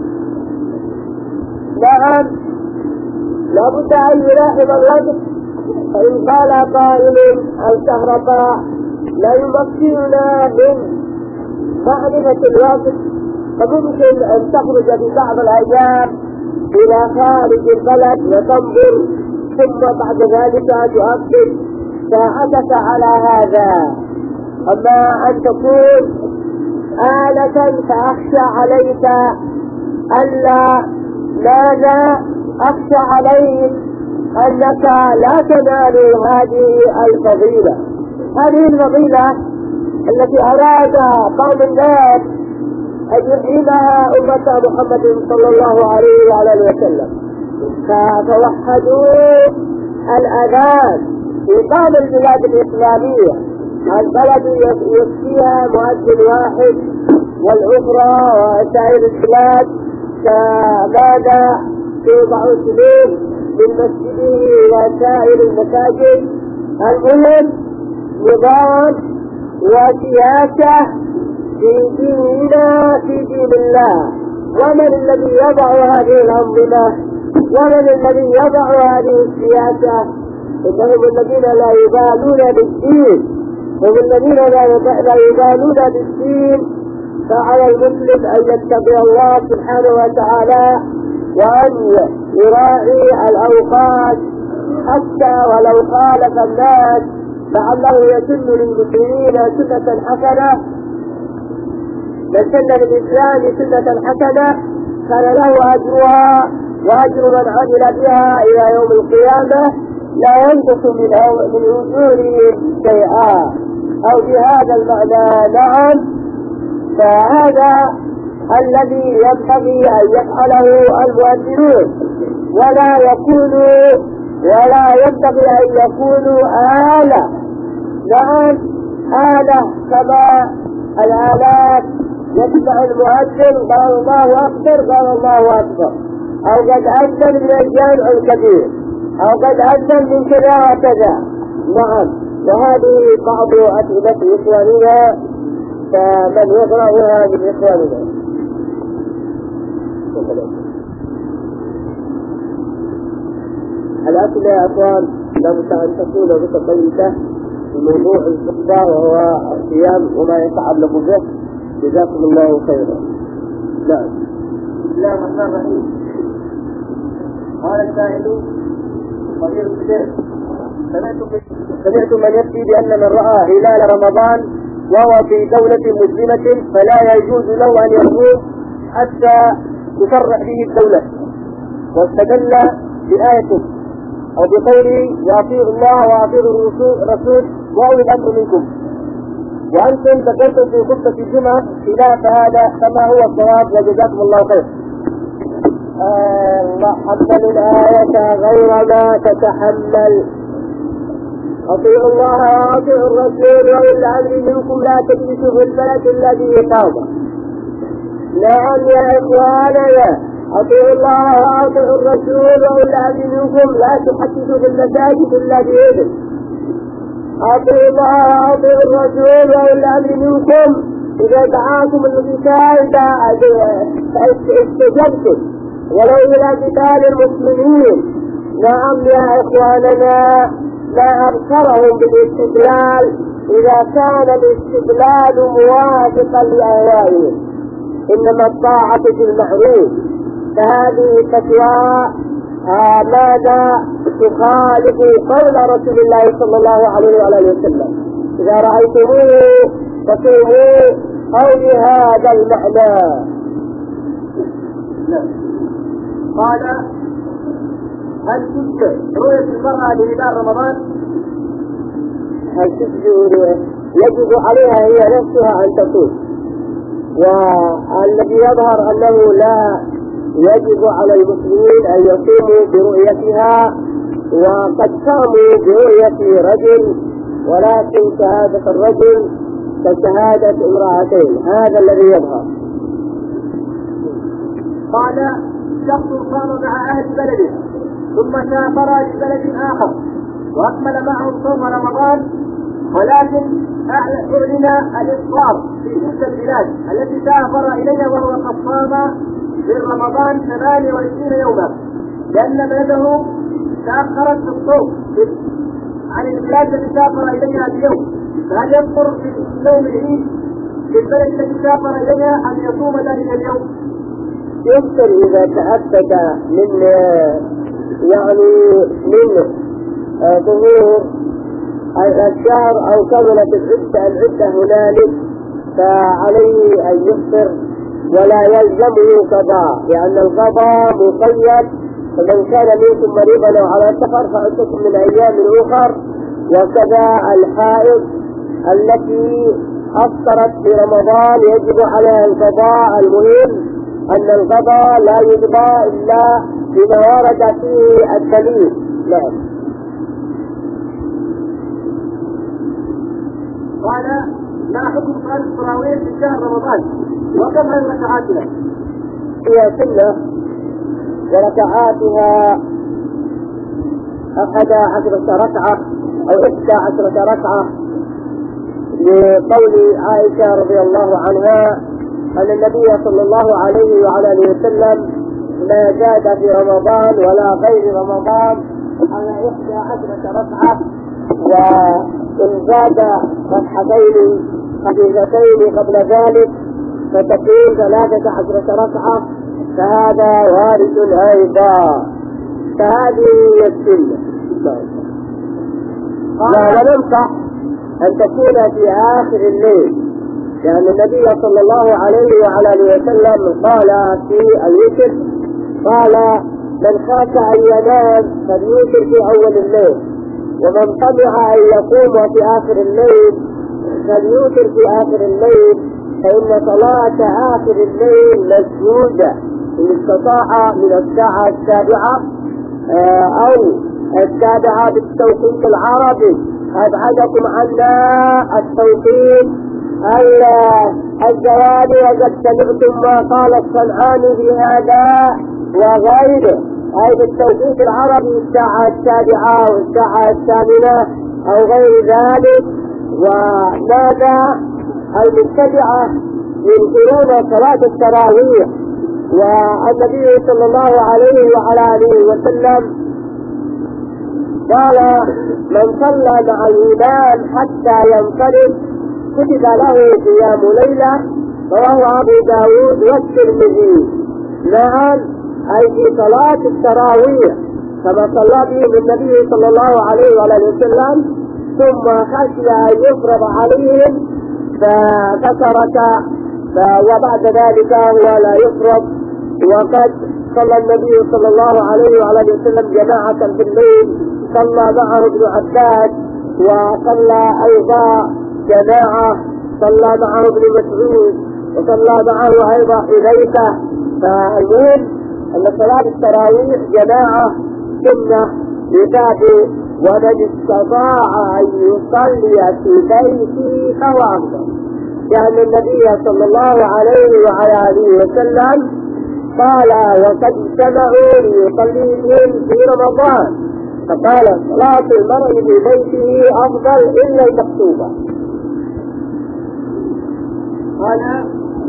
نعم، لا بد أن يلاحظ الوقت. فإن قال قائل: الكهرباء لا يمكننا من معرفة الوقت، فممكن أن تخرج في بعض الأيام إلى خارج البلد وتنظر، ثم بعد ذلك تؤكد ساعتك على هذا. أما أن تكون آلة فأخشى عليك ألا ماذا؟ أخشى عليك أنك لا تنال هذه الفضيلة. هذه الفضيلة التي أراد بعض الناس أن يحيلها أمة محمد صلى الله عليه وعلى وسلم، فتوحدوا الأذان في بعض البلاد الإسلامية البلد يكفيها مؤذن واحد، والأخرى وسائر البلاد كماذا توضع سلوك من مسجده وسائر المساجد. المهم نظام وسياسة في ديننا في دين الله. ومن الذي يضع هذه الأنظمة؟ ومن الذي يضع هذه السياسة؟ إنهم الذين لا يبالون بالدين، هم الذين لا يبالون بالدين. فعلى المسلم أن يتبع الله سبحانه وتعالى وأن يراعي الأوقات حتى ولو خالف الناس لعله يسن للمسلمين سنة حسنة. من سن للإسلام سنة حسنة كان له أجرها وأجر من عمل بها إلى يوم القيامة لا ينقص من أجورهم شيئا، أو بهذا المعنى. نعم، فهذا الذي ينبغي أن يفعله المؤذنون، ولا ينبغي أن يكونوا آلة. نعم، آلة كما الآلات يسمع المؤذن قال الله أكبر قال الله أكبر، أو قد أذن من الجامع الكبير، أو قد أذن من كذا وكذا. نعم، وهذه بعض أسئلة إخواننا، فمن يقرأها من إخواننا. الأسئلة يا أخوان لابد أن تكون متقيدة بموضوع الخطبة وهو الصيام وما يتعلق به. جزاكم الله خيرا. نعم. بسم الله الرحمن الرحيم. قال السائل فضيلة الشيخ، سمعت من يفتي بأن من رأى هلال رمضان وهو في دولة مسلمة فلا يجوز له أن يصوم حتى تشرع به الدولة، واستدل بآية أو بقوله وأطيعوا الله وأطيعوا الرسول وأولي الأمر منكم، وأنتم ذكرتم في خطبة الجمعة خلاف هذا، فما هو الصواب؟ وجزاكم الله خير. حمل الآية غير ما تتحمل. أطيعوا الله وأطيعوا الرسول وأولي الأمر منكم لا تجلسوا في البلد الذي قام. نعم يا إخواننا، أطيعوا الله وأطيعوا الرسول وأولي الأمر منكم لا تحدثوا في المساجد إلا بإذن. أطيعوا الله وأطيعوا الرسول وأولي الأمر منكم إذا دعاكم القتال فاستجبتم ولو إلى قتال المسلمين. نعم يا إخواننا، لا أبصرهم بالاستدلال إذا كان الاستدلال موافقا لأهوائهم، إنما الطاعة في المعروف. فهذه فتوى ماذا تخالف قول رسول الله صلى الله عليه وآله وسلم إذا رأيتموه فصوموا، أو بهذا المعنى. قال هل تجزئ رؤية المرأة لهلال رمضان؟ هل تجزئ؟ يجب عليها هي نفسها أن تصوم، والذي يظهر أنه لا يجب على المسلمين أن يصوموا برؤيتها، وقد قاموا برؤية رجل ولكن شهادة الرجل كشهادة امرأتين، هذا الذي يظهر. قال شخص قام مع أهل بلده ثم سافر لبلد آخر وأكمل معهم صوم رمضان، ولكن أعلن الإفطار في تلك البلاد التي سافر إليها وهو قد صام في رمضان 28 يوما، لأن بلده تأخرت في الصوم عن البلاد التي سافر إليها بيوم. فهل يفطر في يوم العيد في البلد التي سافر إليها أن يصوم ذلك اليوم؟ يفطر إذا تأكد من ظهور الشهر أو كملت العدة هنالك، فعليه أن يفطر ولا يلزمه قضاء، لأن القضاء مقيد. فمن كان منكم مريضا أو على سفر فعدة من أيام أخر. وكذا الحائض التي أفطرت في رمضان يجب عليها القضاء. المهم أن القضاء لا يقضى إلا بما ورد فيه الدليل. نعم. قال ما حكم صلاة التراويح في شهر رمضان وكم هي ركعاتها؟ هي سنة وركعاتها 11 ركعة أو 11 ركعة، لقول عائشة رضي الله عنها أن النبي صلى الله عليه وعلى آله وسلم ما زاد في رمضان ولا غير رمضان على 11 ركعة، وإن زاد ركعتين خفيفتين قبل ذلك فتكون 13 ركعة فهذا وارد أيضا. فهذه هي السنة. وننصح أن تكون في آخر الليل، لأن النبي صلى الله عليه وعلى آله وسلم قال في الوتر قال من خاف أن ينام فليوتر في أول الليل، ومن طمع أن يقوم في آخر الليل فليوتر في آخر الليل، فإن صلاة آخر الليل مسجودة إن استطاع من الساعة 7 أو 7 بالتوقيت العربي. أبعدكم عنا التوقيت الزوال، وقد سمعتم ما قال الصنعاني في هذا وغيره، أي بالتوقيت العربي الساعة 7 أو الساعة 8 أو غير ذلك. وماذا المبتدعة ينكرون صلاة التراويح، والنبي صلى الله عليه وعلى آله وسلم قال من صلى مع الإمام حتى ينصرف كتب له قيام ليلة، رواه أبو داود والترمذي. نعم، أي في صلاة التراويح كما صلى بهم النبي صلى الله عليه وعلى آله وسلم، ثم خشي أن يفرض عليهم فترك، وبعد ذلك هو لا يفرض. وقد صلى النبي صلى الله عليه وعلى آله وسلم جماعة في الليل، صلى معه ابن عباس، وصلى أيضا جماعة، صلى معه ابن مسعود، وصلى معه أيضا حذيفة. فالمهم أن صلاة التراويح جماعة سنة لذاته، ومن استطاع أن يصلي في بيته فهو أفضل، لأن النبي صلى الله عليه وعلى آله وسلم قال وقد اجتمعوا ليصلي بهم في رمضان، فقال صلاة المرء في بيته أفضل إلا المكتوبة. قال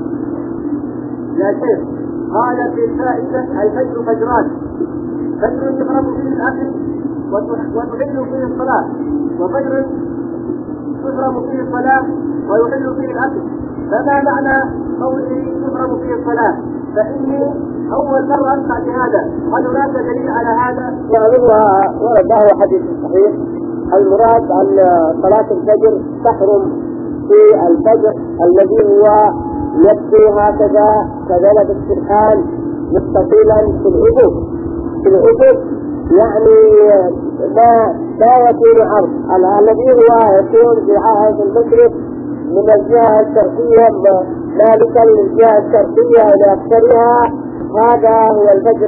لا شيخ، قال في الفائدة الفجر فجران، فجر يحرم فيه الأكل وتحل فيه الصلاة، وفجر تحرم فيه الصلاة ويحل فيه الأكل. فما معنى قوله تحرم فيه الصلاة؟ فإني أول مرة أسمع بهذا، هل هناك دليل على هذا؟ ورده حديث صحيح. المراد أن صلاة الفجر تحرم في الفجر الذي هو يبدو هكذا كذلك السرحان مستطيلا في الأفق، يعني لا يكون عرض الذي هو يكون في عهد المشرق من الجهة الشرقية مالكا للجهة الشرقية إلى أكثرها. هذا هو الفجر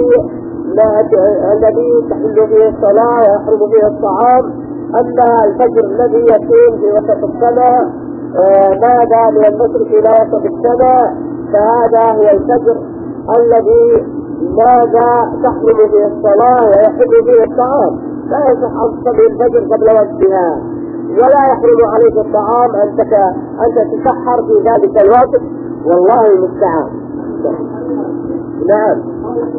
الذي تحل فيه الصلاة ويحرم فيه الطعام. أما الفجر الذي يكون في وسط السماء ماذا من المشرق إلى وسط السماء، فهذا هو الفجر الذي ماذا تحرم فيه الصلاة ويحل فيه الطعام. لا يصح أن تصلي الفجر قبل وقتها، ولا يحرم عليك الطعام أنت تسحر في ذلك الوقت، والله المستعان. نعم.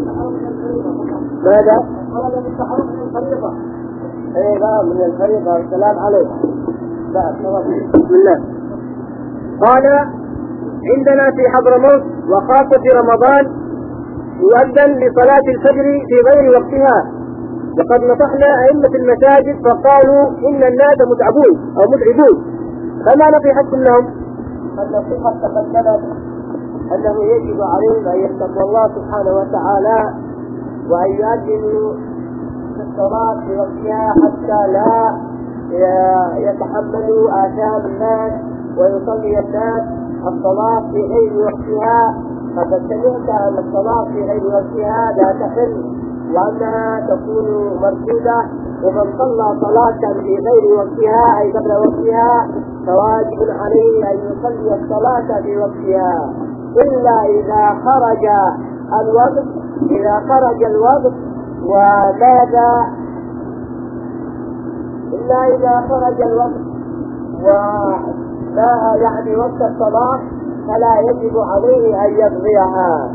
ماذا؟ قال التحرم من الفريضة. لا من الفريضة. السلام عليكم. بسم الله. قال عندنا في حضرموت وخاصة في رمضان يؤذن لصلاة الفجر في غير وقتها، وقد نصحنا أئمة المساجد فقالوا إن الناس متعبون أو متعبون، فما نصيحتكم لهم؟ النصيحة تقدمت أنه يجب عليهم أن يتقوا الله سبحانه وتعالى وأن يؤذنوا في الصلاة في وقتها حتى لا يتحملوا آثام الناس ويصلي الناس الصلاة في غير وقتها. فقد سمعت أن الصلاة في غير وقتها لا تحل وأنها تكون مردودة، ومن صلى صلاة في غير وقتها أي قبل وقتها فواجب عليه أن يصلي الصلاة في وقتها إلا إذا خرج الوقت وماذا إلا إذا خرج الوقت وما يعني وقت الصلاة فلا يجب عليه أن يقضيها.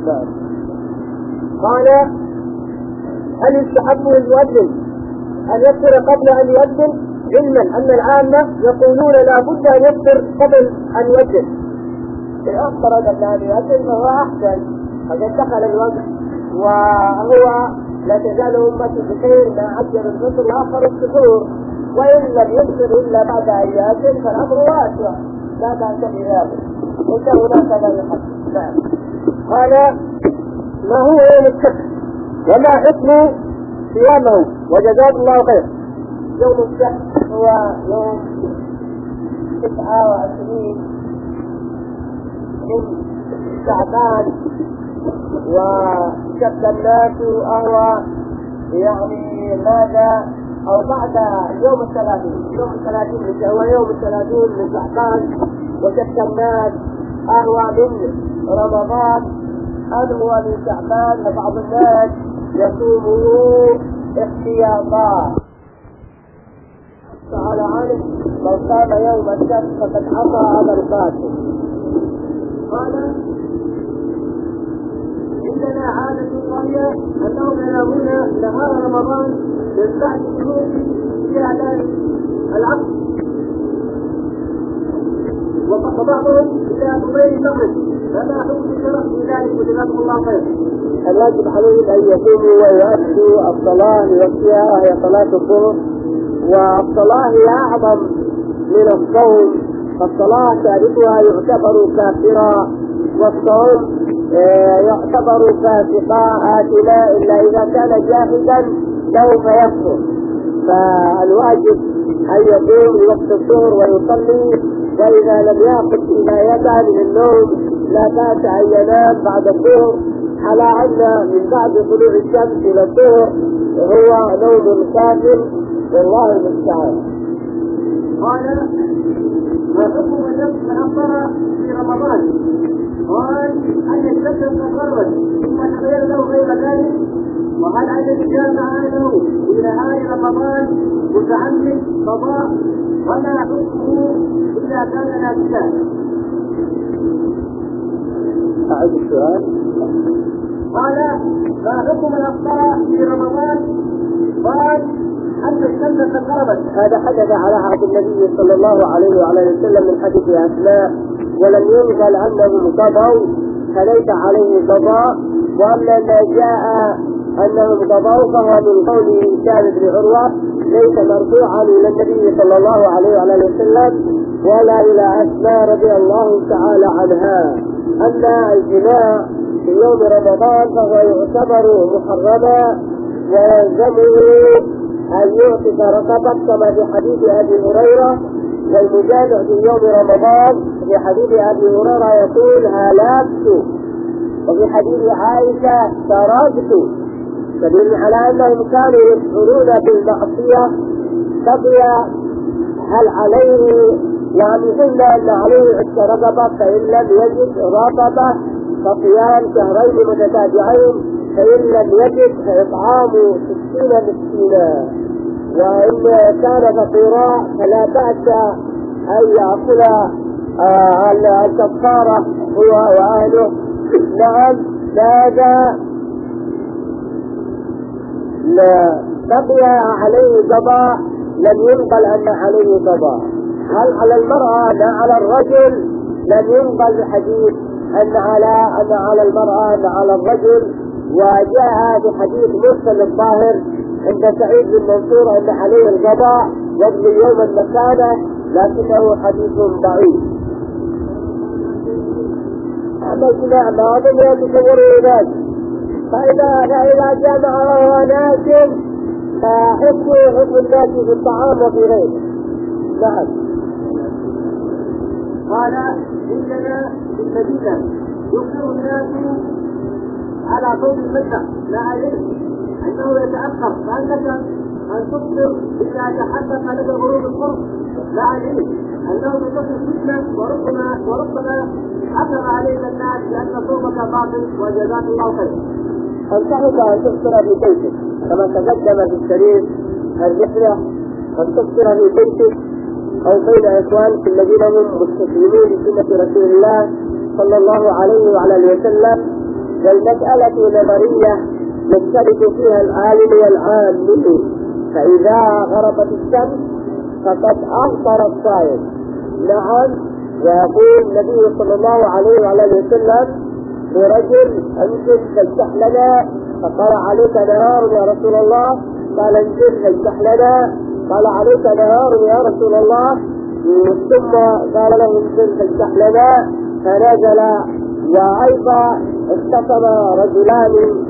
قال هل يستحب للمؤذن أن يفطر قبل أن يؤذن؟ علما أن العامة يقولون لا بد أن يفطر قبل أن يؤذن، إن أفطر قبل أن يؤذن فهو أحسن، فقد دخل الوقت وهو لا تزال أمتي بخير ما عجل الفطر وآخر السحور، وإن لم يفطر إلا بعد أن يؤذن فالأمر واسع لا بأس بذلك، ليس هناك لا يحب. قال ما هو يوم السبت وما حكم صيامه؟ وجزاك الله خير. يوم السبت هو يوم 29 من شعبان، وشك الناس أهوى يعني ماذا أو بعد يوم 30 هو يوم 30 من شعبان، وشك الناس أهوى من رمضان أهوى من شعبان، فبعض الناس يصوموا احتياطا. تعالى عنه من صام يوم السبت فقد عصى أبا القاسم. قال إننا عادة وهي أنهم ينامون نهار رمضان من بعد شروط في أعداد العصر، وبعضهم إلى قبيل المغرب، فما حكم الشرع في ذلك؟ وجزاكم الله خير. الواجب عليهم أن يقوموا ويؤدوا الصلاة لوقتها وهي صلاة الظهر، والصلاة هي أعظم من الصوم، فالصلاة تاركها يعتبر كافرا، والصوم يعتبر فاسقا آثما إلا إذا كان جاهدا سوف يكفر. فالواجب أن يقوم لوقت الظهر ويصلي، وإذا لم يأخذ عنايته من النوم لا بأس أن ينام بعد الظهر، على أن من بعد طلوع الشمس إلى الظهر هو نوم كافر، والله المستعان. قال ما حكم النفس الأفطر في رمضان؟ قال أن يستسلم الغربة ثم تغير له غير ذلك، وهل أن يجامع له في نهار رمضان متعمد قضاء، وما حكمه إذا كان ناسيا؟ أعيد السؤال. قال ما حكم الأفطار في رمضان؟ قال أن الشمس قد غربت. هذا حدث على عهد النبي صلى الله عليه وعلى وسلم من حديث أسماء، ولم ينقل أنهم قضوا فليس عليه قضاء، وأما ما جاء أنهم قضوا فهو من قول هشام بن عروة ليس مرفوعا إلى النبي صلى الله عليه وعلى وسلم ولا إلى أسماء رضي الله تعالى عنها. أما الجماع في يوم رمضان فهو يعتبر محرما، ويلزمه أن يعتق رقبة كما في حديث أبي هريرة، والمجامع في يوم رمضان في حديث أبي هريرة يقول هلكت، وفي حديث عائشة تركت، دليل على أنهم كانوا يشعرون بالمعصية. بقي هل عليه يعني قلنا أن عليه عتق رقبة، فإن لم يجد رقبة فصيام شهرين متتابعين، فإن لم يجد فإطعام 60 مسكينا، وإن كان فقيرا فلا بأس أن يأكل الكفارة هو وأهله. نعم هذا لا بقي عليه قضاء، لم ينقل أن عليه قضاء. هل على المرأة لا على الرجل؟ لم ينقل الحديث أن على المرأة لا على الرجل، وجاء في حديث مرسل الظاهر عند سعيد بن منصور أن عليه القضاء يبني يوما مكانه، لكنه حديث ضعيف. أما الجماع ما أظن يتصوروا ذلك، فإذا جمع وهو ناس فحكمه حكم الناس في الطعام وفي غيره. نعم. قال إننا في المدينة يكثر الناس على صوت المسجد لا علم أنه يتأخر، فأنك أن تفطر إذا تحدث لك غروب القرب لا علم، أنه بكثر فتنة وربما حكم عليك الناس بأن صومك باطل وجزاك الله خير. أنصحك أن تفطر في بيتك كما تقدم في الشريف الرحلة، أن تفطر في بيتك أو بين إخوانك الذين هم مستسلمين لسنة رسول الله صلى الله عليه وعلى وسلم. والمسألة نظرية يشترك فيها العالم والعامل، فإذا غربت الشمس فقد أفطر الصائم. نعم، ويقول النبي صلى الله عليه وعلى وسلم لرجل أنزل فافتح لنا، فقال عليك نهار يا رسول الله، قال انزل فافتح لنا، قال عليك نهار يا رسول الله، ثم قال له انزل فافتح لنا فنزل. وأيضا اختصم رجلان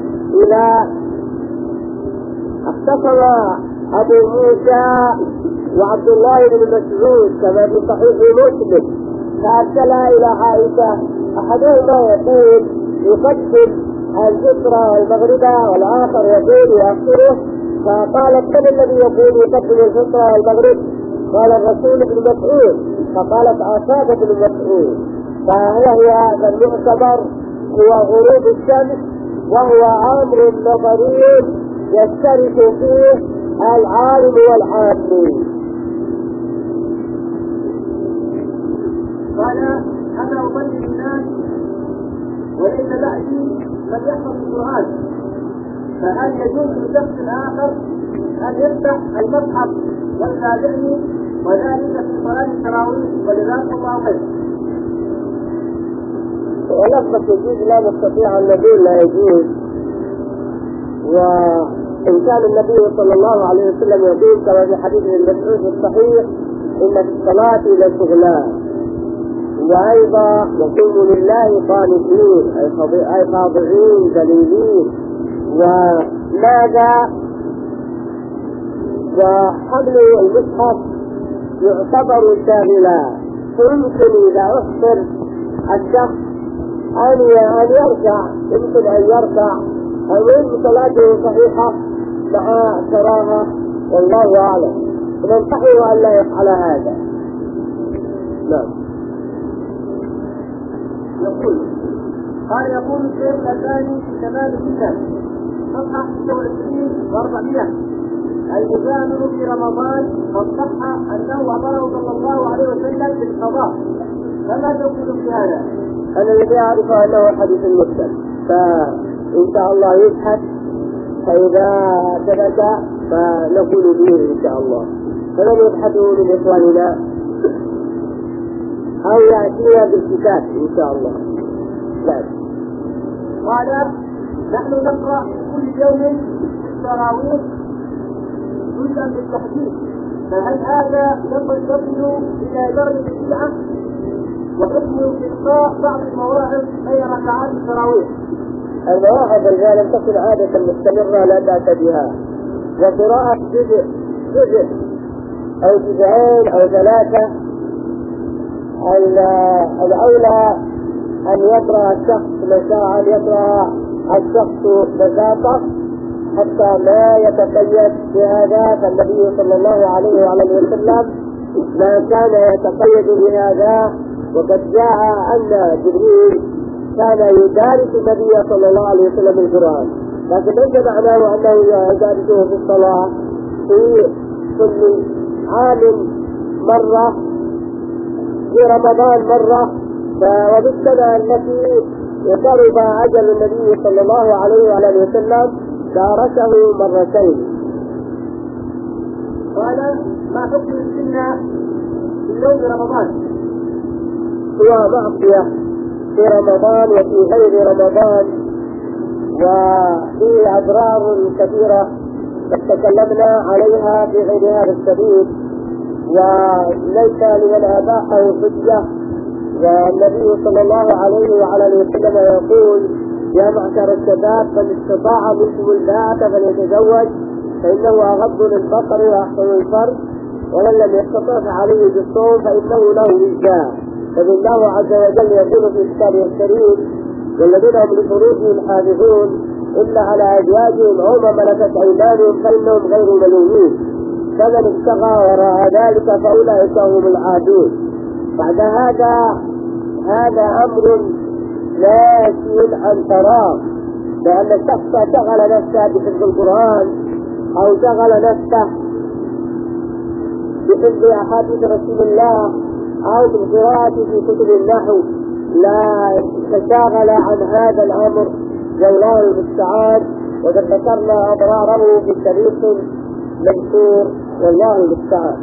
اختصم أبو موسى وعبد الله بن مسعود كما في صحيح مسلم، فأرسلا إلى عائشة، أحدهما يقول يقدم الفطر والمغرب والآخر يقول يأخره، فقالت من الذي يقول يقدم الفطر والمغرب؟ قال الرسول بن مسعود، فقالت أصابت بن مسعود. فهي المعتبر هو غروب الشمس، وهو أمر نظري يشترك فيه العالم والعامل. قال أنا أبلغ الناس وليس بعدي من يحفظ القرآن، فهل يجوز لشخص آخر أن يفتح المصحف ويتابعني وذلك في صلاة التراويح؟ ولذلك الله خير. ولفظ يجوز لا نستطيع أن نقول لا يجوز، وإن كان النبي صلى الله عليه وسلم يقول كما في حديث ابن مسعود الصحيح إن في الصلاة لشغلان، وأيضا يقوم لله قانتين أي خاضعين ذليلين. وماذا؟ وحمل المصحف يعتبر شاغلا، فيمكن إذا أحصر الشخص أن يركع، يمكن أن يركع أو إن صلاته صحيحة مع كراهة، والله أعلم. ننصحه أن لا يفعل هذا. نعم. يقول الشيخ الألباني في تمام الكتاب صفحة 26 و400 المزامن في رمضان قد صح أنه أمره صلى الله عليه وسلم بالقضاء، فما تقول في هذا؟ أنا الذي أعرف أنه حديث مسلم، فإن شاء الله يبحث، فإذا ثبت فنقول به إن شاء الله. فمن يبحثوا من إخواننا أو يأتينا بالكتاب إن شاء الله. قال نحن نقرأ كل يوم في التراويح جزءا بالتحديد، فهل هذا يصل إلى درجة البدعة؟ وحكم إلقاء بعض المواعظ غير ركعات التراويح. المواعظ التي لم تكن عادة مستمرة لا بأس بها، وقراءة جزء أو جزئين أو ثلاثة، الأولى أن يقرأ الشخص ما شاء أن يقرأ الشخص بساطة حتى لا يتقيد بهذا، فالنبي صلى الله عليه وعلى وسلم ما كان يتقيد بهذا، وقد جاء أن جبريل كان يدارس النبي صلى الله عليه وسلم القرآن، لكن ليس معناه أنه يدارسه في الصلاة في كل عام مرة، في رمضان مرة، وبالسنة التي قرب أجل النبي صلى الله عليه وعلى وسلم دارسه مرتين. قال ما حكم السنة في يوم رمضان؟ هو معصية في رمضان وفي غير رمضان، وفيه أضرار كثيرة تكلمنا عليها في غير هذا السبيل، وليس لمن أباحه حجة. والنبي صلى الله عليه وعلى وسلم يقول يا معشر الشباب من استطاع منكم الباءة فليتزوج فإنه أغض للبصر وأحسن للفرج، ومن لم يستطع فعليه بالصوم فإنه له وجاء. فالله عز وجل يقول في كتابه الكريم والذين هم لفروجهم حافظون إلا على أزواجهم أو ما ملكت أيمانهم فإنهم غير ملومين. فمن ابتغى وراء ذلك فأولئك هم العادون. بعد هذا أمر ناشئ عن فراغ، لأن الشخص شغل نفسه بحفظ القرآن أو شغل نفسه بحفظ أحاديث رسول الله أو بالقراءة في كتب النحو، لا تشاغل عن هذا الأمر، والله المستعان. وقد ذكرنا أضراره في الشريط منشور، والله المستعان.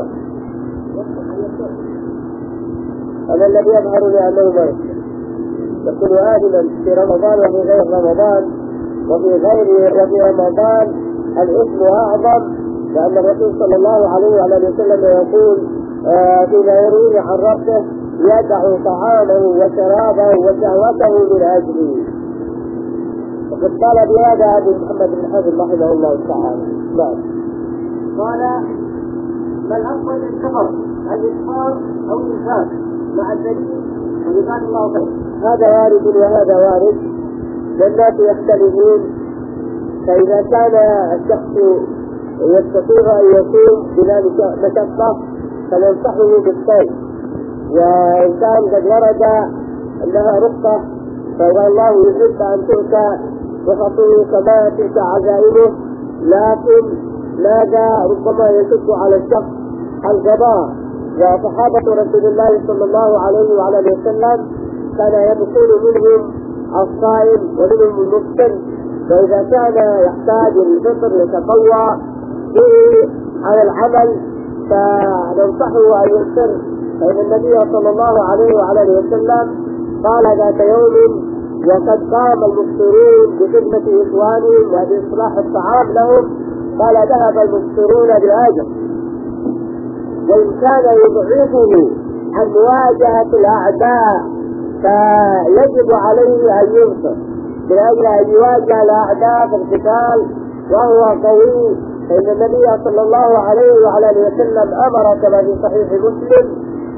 هذا الذي يظهر لأنه مرض يكون آدما في رمضان وفي غير رمضان، وفي رمضان الإثم أعظم، لأن الرسول صلى الله عليه وسلم يقول فيما يرويه عن ربه: يدع طعامه وشرابه وشهوته من أجله. وقد قال بهذا أبو محمد بن حزم رحمه الله تعالى. قال: ما الأفضل للكفر، الإكفار أو الإنفاق مع الدليل وجزاك الله خير؟ هذا وارد وهذا وارد، والناس يختلفون. فإذا كان الشخص يستطيع أن يقوم بلا مشقة فننصحه بالصوم، وإن كان قد ورد أنها رخصة فالله يحب أن تؤتى رخصه كما تؤتى عزائمه، لكن ماذا ربما يشد على الشخص القضاء. وصحابة رسول الله صلى الله عليه وسلم كان يدخل منهم الصائم ومنهم المفطر، فإذا كان يحتاج الفطر يتقوى به على العمل فننصحه أن يفطر، فإن النبي صلى الله عليه وسلم قال ذات يوم وقد قام المفطرون بخدمة إخوانهم وبإصلاح الطعام لهم، قال: ذهب المفطرون بالأجر. وإن كان يضعفه عن مواجهة الأعداء فيجب عليه أن ينصر من أجل أن يواجه الأعداء في القتال وهو قوي، فإن النبي صلى الله عليه وسلم أمر كما في صحيح مسلم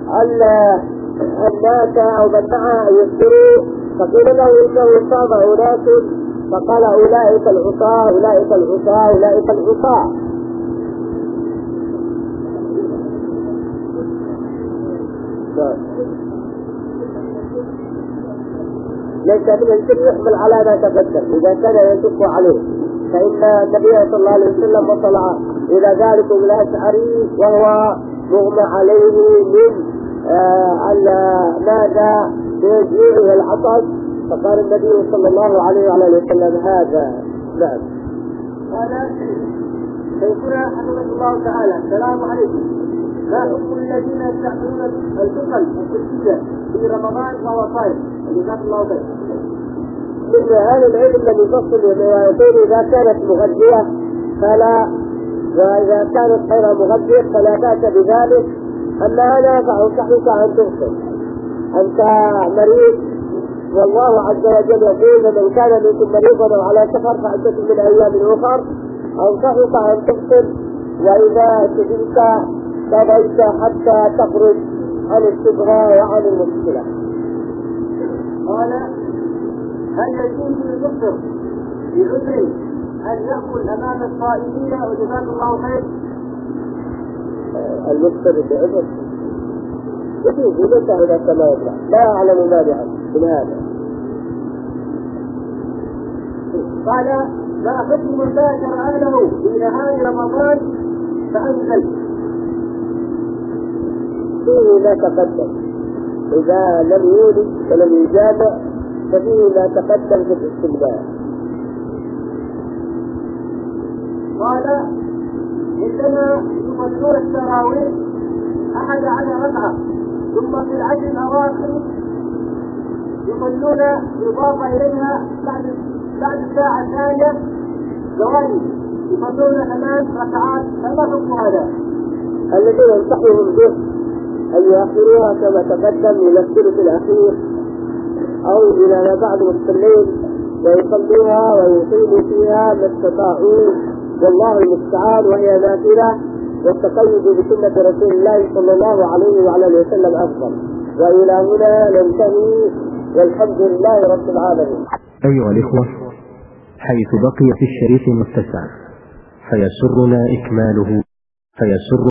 الناس أو من معه أن يفطروا، فقيل له إنه صام أناس، فقال: أولئك العصاة أولئك العصاة أولئك العصاة. ليس من الشر يحمل على ما تقدم إذا كان يشق عليه، فإن النبي صلى الله عليه وسلم وصل إلى ذلك الأشعري وهو مغمى عليه من ماذا بيجيعه العطش، فقال النبي صلى الله عليه وسلم: هذا. نعم. هذا سيكون حفظه الله تعالى. السلام عليكم. ما حكم الذين يستعملون البخل الكلية في رمضان وهو صائم؟ جزاك الله خير. من أهل العلم الذي يفصل ويقول إذا كانت مغذية فلا، وإذا كانت غير مغذية فلا بأس بذلك، أنها لا تنصحك أن تفطر. أنت مريض والله عز وجل يقول: من كان منكم مريضا أو على سفر فعدة من أيام أخر، أنصحك أن تفطر، وإذا سجلت قضيت حتى تخرج عن الشبهة وعن المشكلة. قال: هل يجوز للمفطر بعذر أن يأكل أمام الصائمين؟ وجزاك الله خير. المفطر بعذر يجوز لك إذا كما لا أعلم مانعا من هذا. قال: ما حكم من باشر أهله في نهار رمضان فأنزل؟ فيه ما تقدم، إذا لم يولد ولم يجامع ففيه ما تقدم في الاستمتاع. قال: عندما يصلون التراويح 11 ركعة ثم في العشر الأواخر يصلون إضافة إليها بعد الساعة الثانية ثواني يصلون 8 ركعات، فما حكم هذا؟ الذين ينصحهم به أن يؤخروها كما تقدم إلى الثلث الأخير أو إلى ما بعد الصلين ويصلوها ويقيموا فيها ما استطاعوا، والله المستعان، وهي نافلة، والتقيد بسنة رسول الله صلى الله عليه وسلم أفضل. وإلى هنا ننتهي، والحمد لله رب العالمين. أيها الإخوة، حيث بقي في الشريط متسع فيسرنا إكماله فيسر